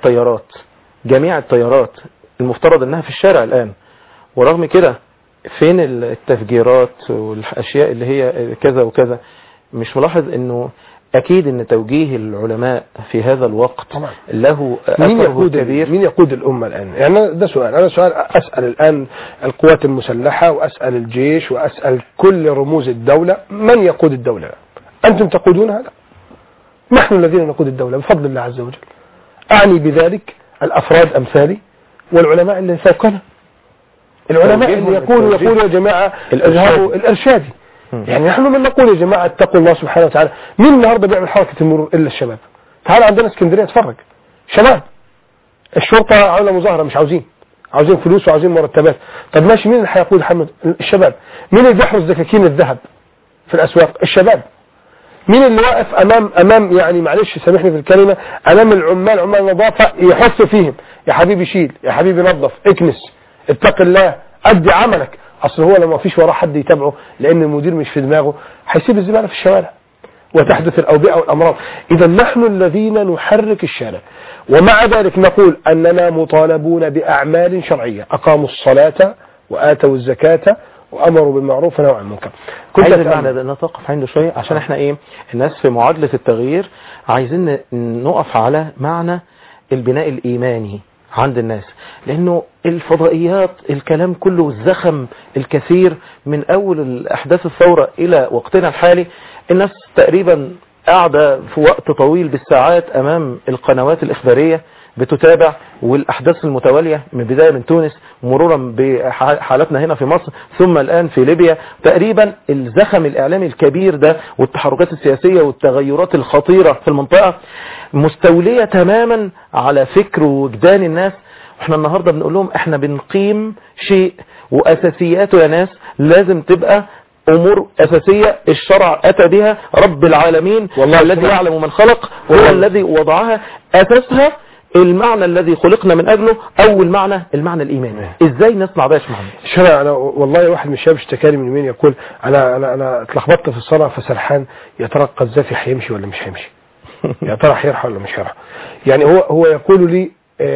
جميع الطيارات المفترض أنها في الشارع الآن، ورغم كده فين التفجيرات والأشياء اللي هي كذا وكذا؟ مش ملاحظ أنه أكيد أن توجيه العلماء في هذا الوقت طبعا له أثره كبير. مين يقود الأمة الآن؟ يعني ده سؤال. أنا سؤال أسأل الآن القوات المسلحة وأسأل الجيش وأسأل كل رموز الدولة، من يقود الدولة؟ أنتم تقودون هذا؟ نحن الذين نقود الدولة بفضل الله عز وجل. أعني بذلك الأفراد أمثالي والعلماء اللي فوقنا، العلماء اللي يقولوا يا جماعة اذهبوا الإرشادي. يعني نحن من نقول يا جماعة اتقوا الله سبحانه وتعالى. مين النهاردة بيعمل حركة المرور إلا الشباب؟ تعال عندنا اسكندرية اتفرج، شباب الشرطة عاملة مظاهرة مش عاوزين فلوس وعاوزين مرتبات. طب ماشي، مين اللي هيقود حمد؟ الشباب. مين اللي بيحرس دكاكين الذهب في الأسواق؟ الشباب. مين اللي واقف أمام يعني معلش سامحني في الكلمة، أمام العمال عمال النظافة يحث فيهم يا حبيبي شيل، يا حبيبي نظف، اكنس، اتق الله، أدي عملك. أصل هو لو ما فيش وراه حد يتابعه لأن المدير مش في دماغه هيسيب الزبالة في الشوارع وتحدث الأوبئة والأمراض. إذا نحن الذين نحرك الشارع، ومع ذلك نقول أننا مطالبون بأعمال شرعية. أقاموا الصلاة وآتوا الزكاة وأمروا بالمعروف ونهوا عن المنكر. عايز المعنى ده نتوقف عنده شوية عشان احنا الناس في معادلة التغيير عايزين نقف على معنى البناء الإيماني عند الناس، لأنه الفضائيات الكلام كله والزخم الكثير من أول الأحداث الثورة إلى وقتنا الحالي، الناس تقريبا قاعدة في وقت طويل بالساعات أمام القنوات الإخبارية بتتابع، والأحداث المتوالية من بداية من تونس مرورا بحالتنا هنا في مصر ثم الآن في ليبيا. تقريبا الزخم الإعلامي الكبير ده والتحركات السياسية والتغيرات الخطيرة في المنطقة مستولية تماما على فكر ووجدان الناس. احنا النهاردة بنقول لهم احنا بنقيم شيء وأساسياته يا ناس لازم تبقى أمور أساسية الشرع أتى بها رب العالمين والله الذي يعلم من خلق، هو الذي وضعها أساسها المعنى الذي خلقنا من اجله، او المعنى الايماني. ازاي نصنع ده يا شيخ محمد؟ انا والله واحد من الشباب اشتكى لي من يومين يقول انا اتلخبطت في الصلاه فسرحان، يا ترى القذافي هيمشي ولا مش هيمشي؟ يا ترى هيرحل ولا مش هيرحل؟ يعني هو يقول لي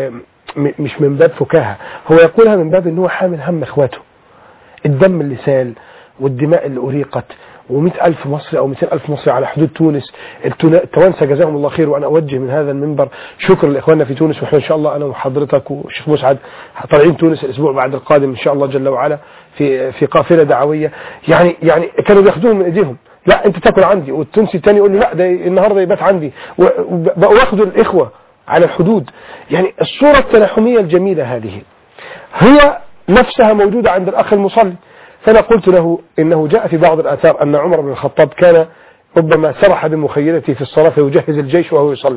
مش من باب فكاهه، هو يقولها من باب ان هو حامل هم اخواته، الدم اللي سال والدماء اللي أريقت، و100,000 مصري أو 200,000 مصري على حدود تونس. التوانسة جزاهم الله خير، وأنا أوجه من هذا المنبر شكر لإخواننا في تونس، وإحنا إن شاء الله أنا وحضرتك والشيخ مسعد طالعين تونس الأسبوع بعد القادم إن شاء الله جل وعلا في قافلة دعوية. يعني كانوا بياخدوهم من إيديهم، لا أنت تاكل عندي، والتونسي الثاني يقول له لا ده النهارده يبات عندي، وبقوا ياخدوا الإخوة على الحدود. يعني الصورة التلاحمية الجميلة هذه هي نفسها موجودة عند الأخ المصلي. فأنا قلت له إنه جاء في بعض الآثار أن عمر بن الخطاب كان ربما سرح بمخيلته في الصلاة فيجهز الجيش وهو يصلي،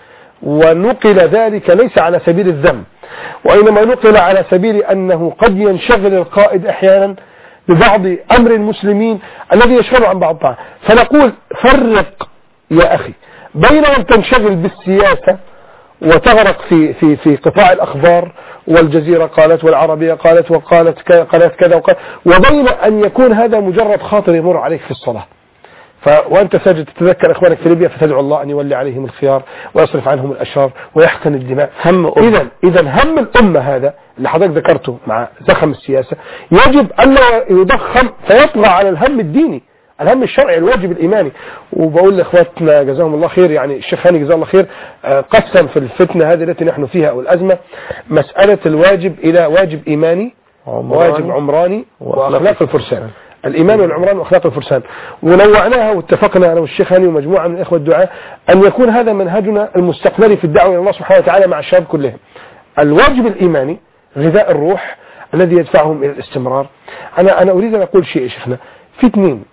ونقل ذلك ليس على سبيل الذم، وإنما نقل على سبيل أنه قد ينشغل القائد أحيانا ببعض أمر المسلمين الذي يشغل عن بعض طاعة. فنقول فرق يا أخي بين أن تنشغل بالسياسة وتغرق في قطاع الأخبار، والجزيرة قالت والعربية قالت وقالت كذا وقالت، وبين أن يكون هذا مجرد خاطر يمر عليك في الصلاة، وأنت ساجد تتذكر إخوانك في ليبيا فتدعو الله أن يولي عليهم الخيار ويصرف عنهم الأشرار ويحقن الدماء. إذا هم الأمة هذا اللي حضرتك ذكرته مع زخم السياسة يجب أن يضخم فيطغى على الهم الديني، الهم الشرعي، الواجب الإيماني. وبقول لإخواتنا جزاهم الله خير، يعني الشيخ هاني جزاه الله خير قسم في الفتنة هذه التي نحن فيها أو الأزمة مسألة الواجب إلى واجب إيماني وواجب عمراني وأخلاق الفرسان، الإيمان والعمران وأخلاق الفرسان، ونوعناها واتفقنا أنا والشيخ هاني ومجموعة من الإخوة الدعاء أن يكون هذا منهجنا المستقبلي في الدعوة إلى الله سبحانه وتعالى مع الشباب كلهم. الواجب الإيماني غذاء الروح الذي يدفعهم إلى الاستمرار. أنا أريد أن أقول شيء يا شيخنا، في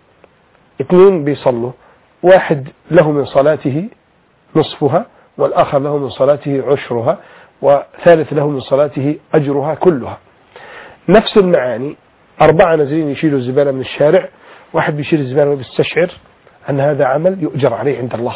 اثنين بيصلوا، واحد له من صلاته نصفها، والآخر له من صلاته عشرها، وثالث له من صلاته أجرها كلها. نفس المعاني، 4 نازلين يشيلوا الزبالة من الشارع، واحد بيشيل الزبالة وبيستشعر أن هذا عمل يؤجر عليه عند الله،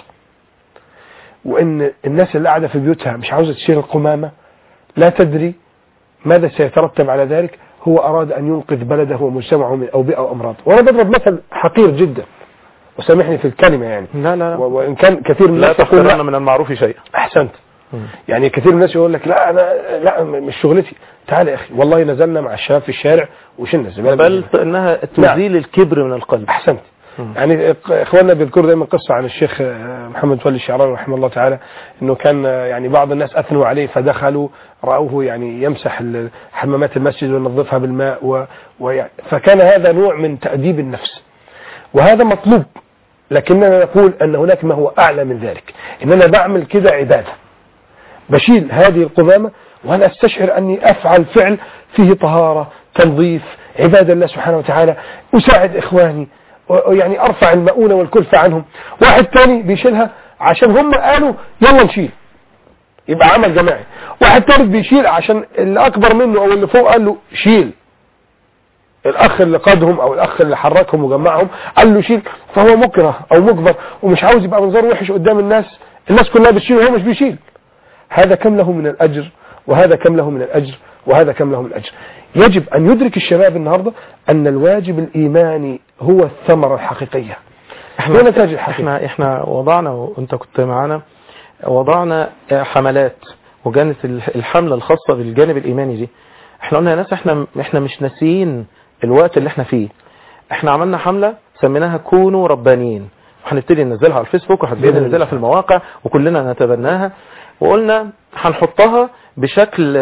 وأن الناس اللي قاعدة في بيوتها مش عاوزة تشيل القمامة لا تدري ماذا سيترتب على ذلك. هو أراد أن ينقذ بلده ومجتمعه من أوبئة وأمراض. وأنا بضرب مثل حقير جدا وسامحني في الكلمة يعني، لا وإن كان كثير من الناس يقول لا من المعروف شيء. أحسنت. يعني كثير من الناس يقول لك لا مش شغلتي. تعال يا أخي والله نزلنا مع الشباب في الشارع وشلنا الزبالة، بل إنها تزيل الكبر من القلب. أحسنت. يعني إخواننا بيذكروا دائما قصة عن الشيخ محمد تولي الشعراوي رحمه الله تعالى، إنه كان يعني بعض الناس أثنوا عليه فدخلوا رأوه يعني يمسح حمامات المسجد وينظفها بالماء فكان هذا نوع من تأديب النفس، وهذا مطلوب. لكننا نقول أن هناك ما هو أعلى من ذلك، إن أنا بعمل كده عبادة، بشيل هذه القمامة وأنا أستشعر أني أفعل فعل فيه طهارة، تنظيف، عبادة الله سبحانه وتعالى، أساعد إخواني، يعني أرفع المؤونة والكلفة عنهم. واحد تاني بيشيلها عشان هم قالوا يلا نشيل، يبقى عمل جماعي. واحد تالت بيشيل عشان اللي أكبر منه أو اللي فوق قال له شيل، الأخ اللي قادهم أو الأخ اللي حركهم وجمعهم قال له شيل، فهو مكره أو مجبر ومش عاوز يبقى منظر وحش قدام الناس كلها بتشيل وهو مش بيشيل. هذا كم له من الأجر، وهذا كم له من الأجر، وهذا كم له من الأجر. يجب أن يدرك الشباب النهاردة أن الواجب الإيماني هو الثمرة الحقيقية، هو نتاج الحقيقي. احنا وضعنا، وانت كنت معنا، وضعنا حملات، وكانت الحملة الخاصة بالجانب الإيماني دي، احنا قلنا يا ناس احنا مش ناسيين الوقت اللي احنا فيه. احنا عملنا حملة سميناها كونوا ربانيين، وهنبتدي ننزلها على الفيسبوك وهنبتدي ننزلها في المواقع وكلنا نتبناها، وقلنا هنحطها بشكل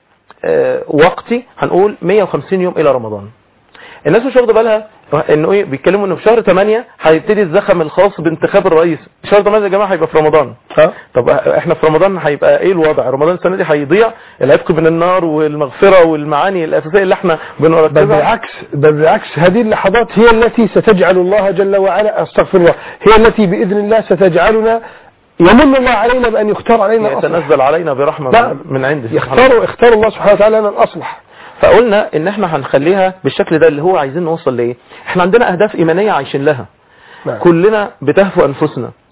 وقتي، هنقول 150 يوم الى رمضان. الناس مش واخده بالها انه ايه، بيتكلموا انه في شهر 8 هيبتدي الزخم الخاص بانتخاب الرئيس. شهر 8 يا جماعه هيبقى في رمضان. طب احنا في رمضان هيبقى ايه الوضع؟ رمضان السنه دي هيضيع، العتق من النار والمغفره والمعاني الاساسيه اللي احنا بنركزها. بالعكس هذه اللحظات هي التي ستجعل الله جل وعلا، استغفر الله، هي التي باذن الله ستجعلنا يمن الله علينا بأن يختار علينا يتنزل علينا برحمة من عنده. اختار الله سبحانه وتعالى لنا الأصلح. فقلنا ان احنا هنخليها بالشكل ده اللي هو عايزين نوصل ليه. احنا عندنا اهداف ايمانية عايشين لها. كلنا بتهفو انفسنا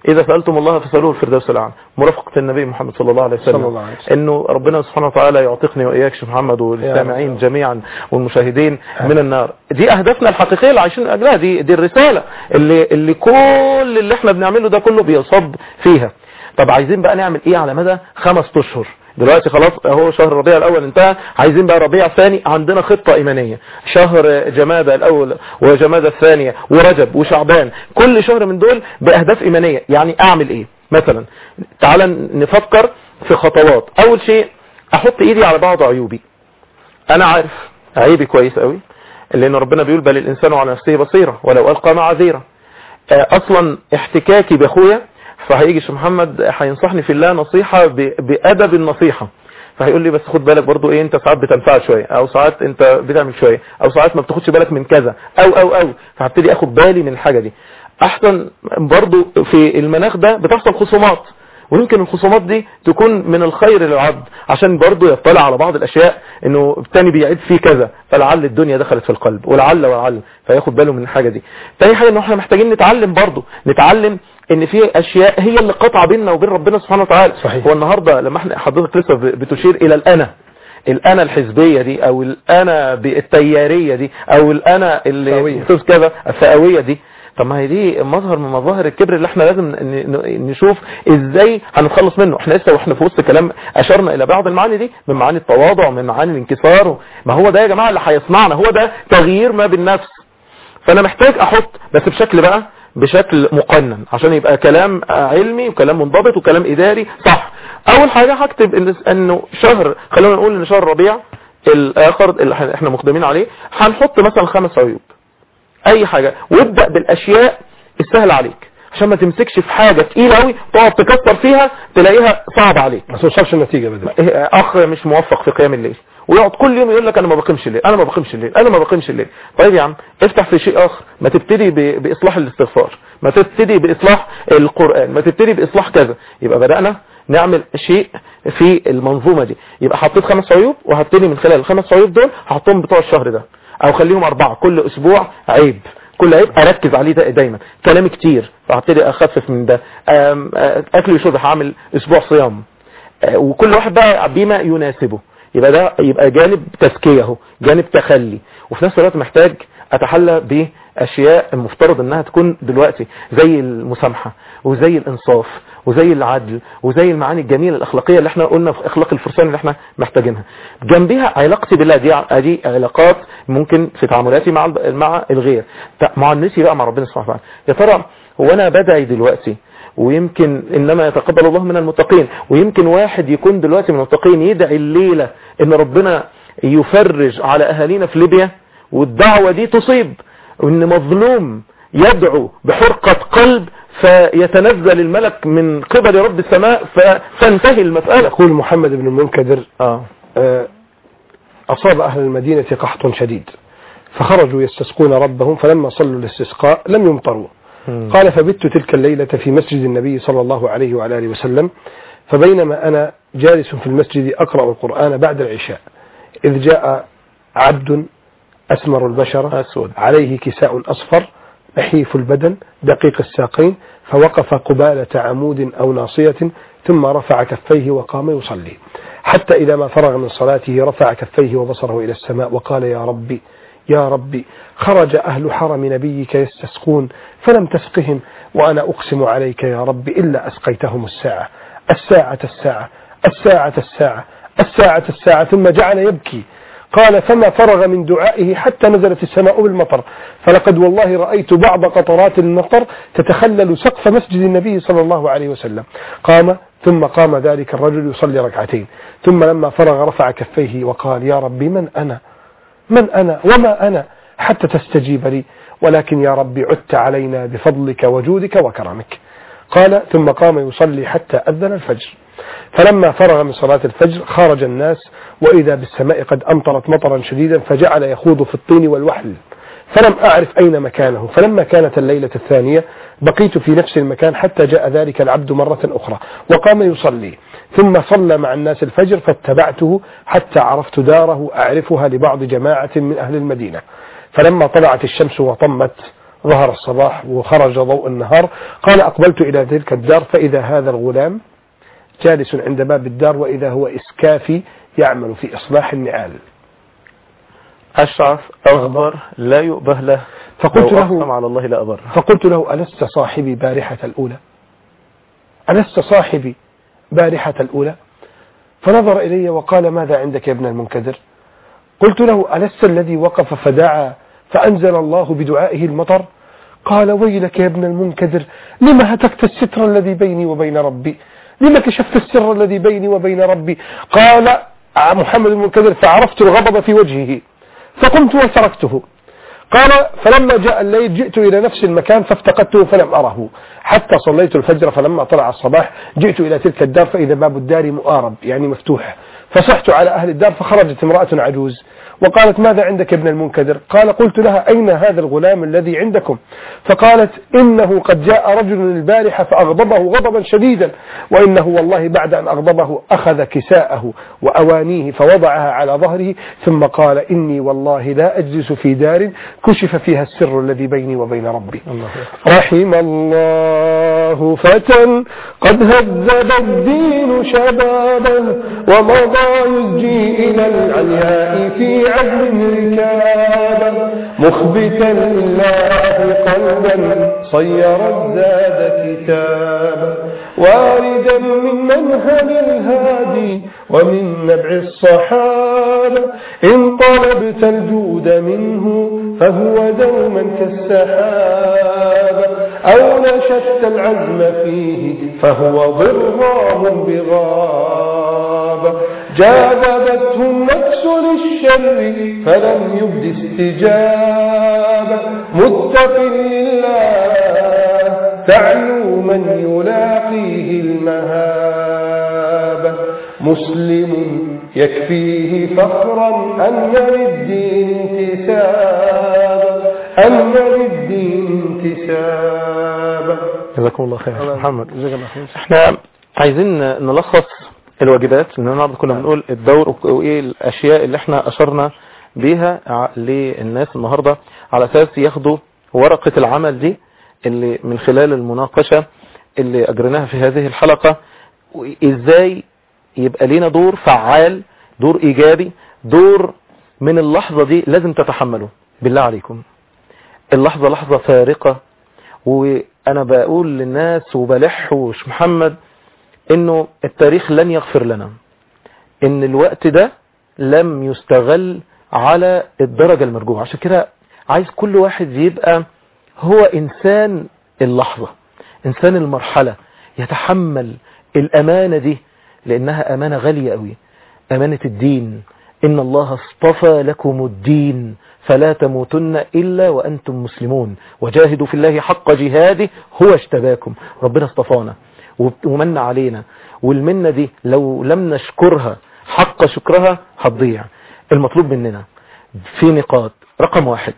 إذا سألتم الله فسألوه الفردوس الأعلى، مرافقة النبي محمد صلى الله عليه وسلم، إنه ربنا سبحانه وتعالى يعتقني وإياك شيخ محمد والسامعين جميعا والمشاهدين من النار. دي أهدافنا الحقيقية اللي عايشين أجلها، دي الرسالة اللي كل اللي احنا بنعمله ده كله بيصب فيها. طب عايزين بقى نعمل إيه على مدى 5 أشهر؟ دلوقتي خلاص اهو شهر ربيع الاول انتهى، عايزين بقى ربيع ثاني، عندنا خطة ايمانية، شهر جمادى الاول وجمادى الثانية ورجب وشعبان، كل شهر من دول باهداف ايمانية. يعني اعمل ايه مثلا؟ تعال نفكر في خطوات. اول شيء احط ايدي على بعض عيوبي. انا عارف عيبي كويس قوي، لان ربنا بيقول بل الانسان على نفسه بصيرة ولو القى معاذيره. اصلا احتكاكي باخويا، فهيجي شيخ محمد هينصحني في الله نصيحة بأدب النصيحة، فهيقول لي بس خد بالك برضو ايه، انت ساعات بتنفعل شوية، او ساعات انت بتعمل شوية، او ساعات ما بتاخدش بالك من كذا او فهبتدي اخد بالي من الحاجة دي. احسن برضو في المناخ ده بتحصل خصومات، ويمكن الخصومات دي تكون من الخير للعبد، عشان برضو يطلع على بعض الاشياء انه التاني بيعيد فيه كذا، فلعل الدنيا دخلت في القلب، ولعل فياخد باله من الحاجة دي. تاني حاجة انه احنا محتاجين نتعلم برضو، نتعلم ان في اشياء هي اللي قطع بيننا وبين ربنا سبحانه وتعالى. صحيح. هو النهاردة لما احنا حضرتك لسه بتشير الى الأنا الحزبية دي، او الأنا التيارية دي، او الأنا اللي كذا الفئوية دي، طب ما هي دي مظهر من مظاهر الكبر اللي احنا لازم نشوف ازاي هنتخلص منه. احنا لسه واحنا في وسط كلام اشرنا الى بعض المعاني دي، من معاني التواضع ومن معاني الانكسار، ما هو ده يا جماعة اللي هيصنعنا، هو ده تغيير ما بالنفس. فانا محتاج احط بس بشكل مقنن، عشان يبقى كلام علمي وكلام منضبط وكلام اداري صح. اول حاجة هكتب انه شهر، خلونا نقول ان شهر ربيع الاخر اللي احنا مقدمين عليه، هنحط مثلا 5 عيوب، اي حاجة، وابدأ بالاشياء السهل عليك، عشان ما تمسكش في حاجة تقيلة قوي تقعد تكسر فيها تلاقيها صعب عليك، ما توصلش النتيجة بدل. اخ مش موفق في قيام الليل، ويقعد كل يوم يقول لك انا ما بقيمش الليل. طيب يا عم افتح في شيء اخر، ما تبتدي باصلاح الاستغفار، ما تبتدي باصلاح القرآن، ما تبتدي باصلاح كذا. يبقى بدأنا نعمل شيء في المنظومة دي. يبقى حطيت 5 عيوب، وهبتدي من خلال ال5 عيوب دول هحطهم بتوع الشهر ده، او خليهم 4 كل اسبوع عيب، كل عيب اركز عليه دايما. كلام كتير فهبتدي اخفف من ده. اكل وشرب هعمل اسبوع صيام، وكل واحد بقى بما يناسبه. يبقى ده يبقى جانب تزكية اهو، جانب تخلي، وفي نفس الوقت محتاج اتحلى باشياء المفترض انها تكون دلوقتي زي المسامحة وزي الانصاف وزي العدل وزي المعاني الجميلة الاخلاقية اللي احنا قلنا في اخلاق الفرسان اللي احنا محتاجينها. جنبها علاقتي بالله، دي علاقات ممكن في تعاملاتي مع الغير، معاملتي بقى مع ربنا سبحانه وتعالى. يا ترى هو انا بدعي دلوقتي، ويمكن انما يتقبل الله من المتقين، ويمكن واحد يكون دلوقتي من المتقين يدعي الليلة ان ربنا يفرج على اهالينا في ليبيا، والدعوة دي تصيب، وان مظلوم يدعو بحرقة قلب فيتنزل الملك من قبل رب السماء فتنتهي المسألة. يقول محمد بن المنكدر أصاب أهل المدينة قحط شديد، فخرجوا يستسقون ربهم، فلما صلوا الاستسقاء لم يمطروا. قال فبت تلك الليلة في مسجد النبي صلى الله عليه وعلى آله وسلم، فبينما أنا جالس في المسجد أقرأ القرآن بعد العشاء، إذ جاء عبد أسمر البشرة أسود، عليه كساء أصفر نحيف البدن دقيق الساقين، فوقف قبالة عمود أو ناصية، ثم رفع كفيه وقام يصلي، حتى إذا ما فرغ من صلاته رفع كفيه وبصره إلى السماء وقال يا ربي يا ربي، خرج أهل حرم نبيك يستسقون فلم تسقهم، وأنا أقسم عليك يا ربي إلا أسقيتهم الساعة الساعة الساعة الساعة الساعة الساعة الساعة، ثم جعل يبكي. قال فما فرغ من دعائه حتى نزلت السماء بالمطر، فلقد والله رأيت بعض قطرات المطر تتخلل سقف مسجد النبي صلى الله عليه وسلم. ثم قام ذلك الرجل يصلي ركعتين، ثم لما فرغ رفع كفيه وقال يا ربي من أنا وما أنا حتى تستجيب لي، ولكن يا ربي عدت علينا بفضلك وجودك وكرمك. قال ثم قام يصلي حتى أذن الفجر، فلما فرغ من صلاة الفجر خرج الناس، وإذا بالسماء قد أمطرت مطرا شديدا، فجعل يخوض في الطين والوحل، فلم أعرف أين مكانه. فلما كانت الليلة الثانية بقيت في نفس المكان حتى جاء ذلك العبد مرة أخرى وقام يصلي، ثم صلى مع الناس الفجر، فاتبعته حتى عرفت داره أعرفها لبعض جماعة من أهل المدينة. فلما طلعت الشمس وطمت ظهر الصباح وخرج ضوء النهار. قال أقبلت إلى تلك الدار فإذا هذا الغلام جالس عند باب الدار وإذا هو إسكافي يعمل في إصلاح النعال. أشعث أغبر لا يؤبه له، فقلت له على الله لا أبر. فقلت له ألست صاحبي بارحة الأولى؟ ألست صاحبي بارحة الأولى؟ فنظر إلي وقال ماذا عندك يا ابن المنكدر؟ قلت له ألست الذي وقف فدعا فأنزل الله بدعائه المطر؟ قال ويلك يا ابن المنكدر، لما هتكت الستر الذي بيني وبين ربي؟ لما كشفت السر الذي بيني وبين ربي؟ قال محمد المنكدر فعرفت الغضب في وجهه فقمت وتركته. قال فلما جاء الليل جئت إلى نفس المكان فافتقدته فلم أره حتى صليت الفجر، فلما طلع الصباح جئت إلى تلك الدار فإذا باب الدار مؤارب يعني مفتوح، فصحت على أهل الدار فخرجت امرأة عجوز وقالت ماذا عندك ابن المنكدر؟ قال قلت لها أين هذا الغلام الذي عندكم؟ فقالت إنه قد جاء رجل البارحة فأغضبه غضبا شديدا، وإنه والله بعد أن أغضبه أخذ كساءه وأوانيه فوضعها على ظهره ثم قال إني والله لا أجلس في دار كشف فيها السر الذي بيني وبين ربي. رحم الله فتى قد هذب الدين شبابه ومضى يزجي إلى العلياء في عزم ركابا مخبتا لله قلبا صير الزاد كتابا واردا من منهل الهادي ومن نبع الصحابة إن طلبت الجود منه فهو دوما كالسحابة أو نشدت العزم فيه فهو ضرام بغابة جاذبته النفس للشر فلم يبد استجابة متق لله تعلو من يلاقيه المهابة مسلم يكفيه فخرا أن للدين انتسابا أن للدين انتسابا. جزاكم الله خير محمد. احنا عايزين نلخص الواجبات، النهارده كنا بنقول الدور وايه الاشياء اللي احنا اشرنا بيها للناس النهارده على اساس ياخدوا ورقة العمل دي اللي من خلال المناقشة اللي اجرناها في هذه الحلقة، وازاي يبقى لينا دور فعال، دور ايجابي، دور من اللحظة دي لازم تتحمله. بالله عليكم اللحظة لحظة فارقة، وانا بقول للناس وبلح وش محمد انه التاريخ لن يغفر لنا، ان الوقت ده لم يستغل على الدرجة المرجوة. عشان كده عايز كل واحد يبقى هو انسان اللحظة، انسان المرحلة، يتحمل الامانة دي لانها امانة غالية قوي، امانة الدين. ان الله اصطفى لكم الدين فلا تموتن الا وانتم مسلمون وجاهدوا في الله حق جهاده هو اجتباكم. ربنا اصطفانا ومن علينا، والمنة دي لو لم نشكرها حق شكرها هتضيع. المطلوب مننا في نقاط. رقم 1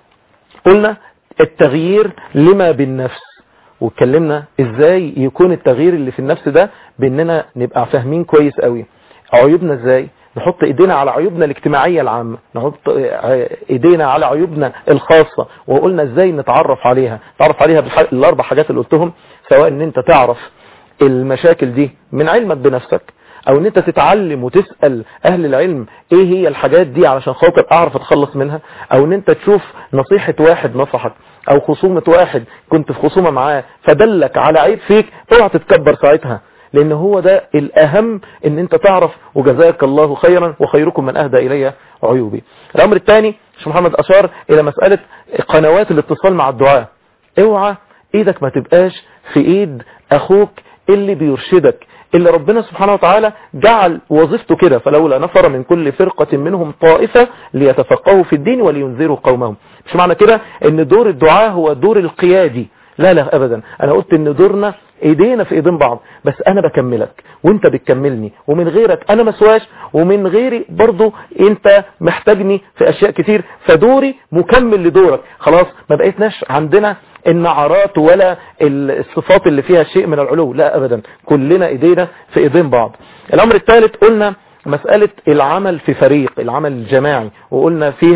قلنا التغيير لما بالنفس، واتكلمنا ازاي يكون التغيير اللي في النفس ده باننا نبقى فاهمين كويس قوي عيوبنا، ازاي نحط ايدينا على عيوبنا الاجتماعية العامة، نحط ايدينا على عيوبنا الخاصة، وقلنا ازاي نتعرف عليها بالاربع حاجات اللي قلتهم، سواء ان انت تعرف المشاكل دي من علمك بنفسك، او ان انت تتعلم وتسأل اهل العلم ايه هي الحاجات دي علشان خاطر اعرف اتخلص منها، او ان انت تشوف نصيحة واحد نصحك، او خصومة واحد كنت في خصومة معاه فدلك على عيب فيك، اوعى تتكبر ساعتها، لان هو ده الاهم، ان انت تعرف وجزاك الله خيرا وخيركم من اهدى الي عيوبي. الامر الثاني شيخ محمد اشار الى مسألة قنوات الاتصال مع الدعاء. اوعى ايدك ما تبقاش في ايد اخوك اللي بيرشدك، اللي ربنا سبحانه وتعالى جعل وظيفته كده، فلولا نفر من كل فرقة منهم طائفة ليتفقهوا في الدين ولينذروا قومهم. مش معنى كده ان دور الدعاء هو دور القيادي، لا لا ابدا. انا قلت ان دورنا ايدينا في ايدين بعض، بس انا بكملك وانت بتكملني، ومن غيرك انا مسواش، ومن غيري برضو انت محتاجني في اشياء كتير، فدوري مكمل لدورك. خلاص ما بقيتناش عندنا النعرات ولا الصفات اللي فيها شيء من العلو، لا ابدا، كلنا ايدينا في ايدين بعض. الامر الثالث قلنا مسألة العمل في فريق، العمل الجماعي، وقلنا فيها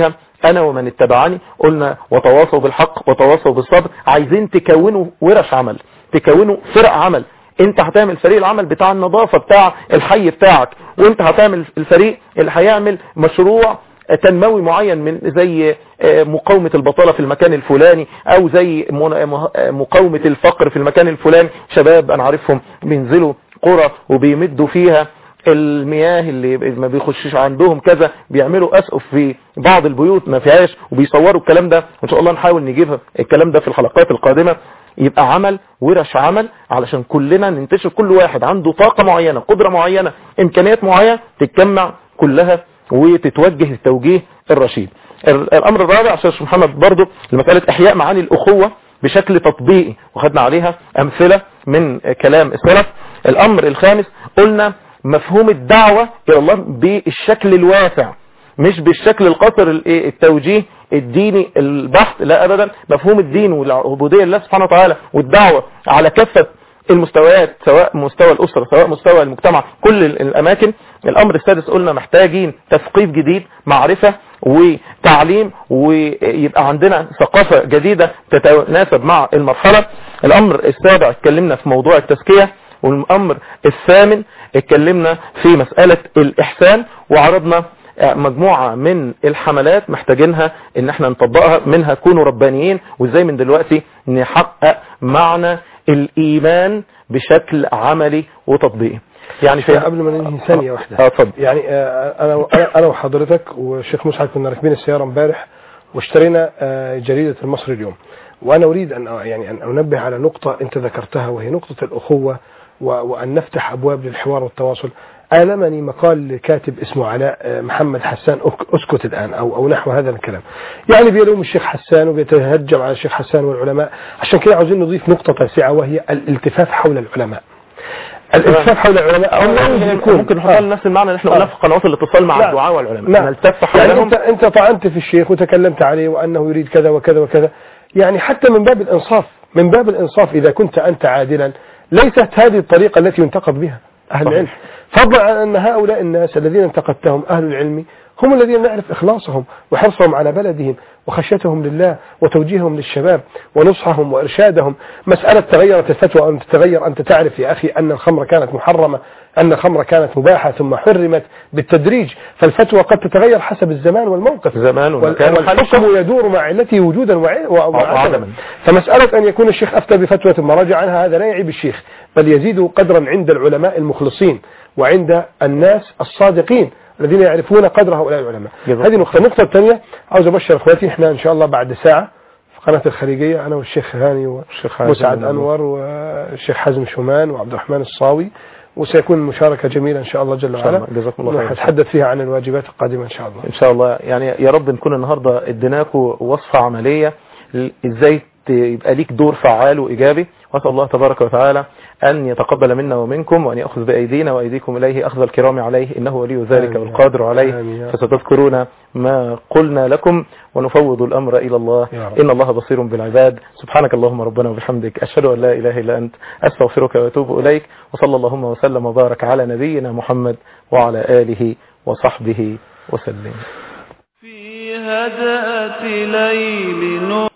انا ومن اتبعني، قلنا وتواصوا بالحق وتواصوا بالصبر. عايزين تكونوا ورش عمل، تكونوا فرق عمل. انت هتعمل فريق العمل بتاع النظافة بتاع الحي بتاعك، وانت هتعمل الفريق اللي هيعمل مشروع تنموي معين من زي مقاومة البطالة في المكان الفلاني، او زي مقاومة الفقر في المكان الفلاني. شباب انا عارفهم بينزلوا قرى وبيمدوا فيها المياه اللي ما بيخشش عندهم كذا، بيعملوا اسقف في بعض البيوت ما فيهاش وبيصوروا الكلام ده. ان شاء الله نحاول نجيبها الكلام ده في الحلقات القادمة. يبقى عمل ورش عمل علشان كلنا ننتشر، كل واحد عنده طاقة معينة، قدرة معينة، امكانيات معينة، تتجمع كلها وتتوجه التوجيه الرشيد. الامر الرابع عشان محمد برضو لمسألة احياء معاني الاخوة بشكل تطبيقي، وخدنا عليها امثلة من كلام السلف. الامر الخامس قلنا مفهوم الدعوة الى الله بالشكل الواسع، مش بالشكل القصر التوجيه الديني البحث، لا ابدا. مفهوم الدين والعبودية لله سبحانه وتعالى والدعوة على كافة المستويات، سواء مستوى الأسرة سواء مستوى المجتمع، كل الأماكن. الأمر السادس قلنا محتاجين تثقيف جديد، معرفة وتعليم، ويبقى عندنا ثقافة جديدة تتناسب مع المرحلة. الأمر السابع اتكلمنا في موضوع التزكية، والأمر الثامن اتكلمنا في مسألة الإحسان، وعرضنا مجموعة من الحملات محتاجينها ان احنا نطبقها، منها كونوا ربانيين، وازاي من دلوقتي نحقق معنى الإيمان بشكل عملي وتطبيقي. يعني في قبل ما ننهي ثانية واحدة، اتفضل. يعني أنا وحضرتك والشيخ مسعد كنا راكبين السيارة امبارح واشترينا جريدة المصري اليوم، وأنا أريد أن أنبه على نقطة أنت ذكرتها، وهي نقطة الأخوة وأن نفتح أبواب للحوار والتواصل. آلمني مقال لكاتب اسمه علاء محمد حسان، اسكت الآن أو نحو هذا الكلام، يعني بيلوم الشيخ حسان وبيتهجم على الشيخ حسان والعلماء. عشان كده عاوزين نضيف نقطة تاسعة، وهي الالتفاف حول العلماء. الالتفاف حول العلماء ممكن نحط نفس المعنى اللي احنا قلناه في قنوات الاتصال مع الدعاء والعلماء، نلتف حولهم. يعني انت طعنت في الشيخ وتكلمت عليه وأنه يريد كذا وكذا وكذا، يعني حتى من باب الإنصاف، من باب الإنصاف إذا كنت أنت عادلا، ليست هذه الطريقة التي ينتقد بها أهل العلم، فضلا عن أن هؤلاء الناس الذين انتقدتهم أهل العلم هم الذين نعرف إخلاصهم وحرصهم على بلدهم وخشيتهم لله وتوجيههم للشباب ونصحهم وإرشادهم. مسألة تغيرت الفتوى أن تتغير، أنت تعرف يا أخي أن الخمر كانت محرمة، أن الخمر كانت مباحة ثم حرمت بالتدريج، فالفتوى قد تتغير حسب الزمان والموقف، والحكم يدور مع علته وجودا وعدما. فمسألة أن يكون الشيخ أفتى بفتوى ثم رجع عنها، هذا لا يعيب الشيخ، بل يزيد قدرا عند العلماء المخلصين وعند الناس الصادقين الذين يعرفون قدر هؤلاء العلماء. هذه نقطة. النقطة الثانية عاوز أبشر أخواتي، إحنا إن شاء الله بعد ساعة في قناة الخليجية، أنا والشيخ هاني ومسعد أنور والشيخ حزم شومان وعبد الرحمن الصاوي، وسيكون مشاركة جميلة إن شاء الله جل وعلا، نتحدث فيها عن الواجبات القادمة إن شاء الله. إن شاء الله. يعني يا رب نكون النهاردة اديناكم وصفة عملية إزاي يبقى ليك دور فعال وإيجابي، وأسأل الله تبارك وتعالى أن يتقبل منا ومنكم، وأن يأخذ بإيدينا وأيديكم إليه أخذ الكرام عليه، إنه ولي ذلك والقادر عليه. فستذكرون ما قلنا لكم ونفوض الأمر إلى الله، إن الله بصير بالعباد. سبحانك اللهم ربنا وبحمدك، أشهد أن لا إله إلا أنت، أستغفرك وأتوب إليك. وصلى اللهم وسلم وبارك على نبينا محمد وعلى آله وصحبه وسلم. في هدأة ليل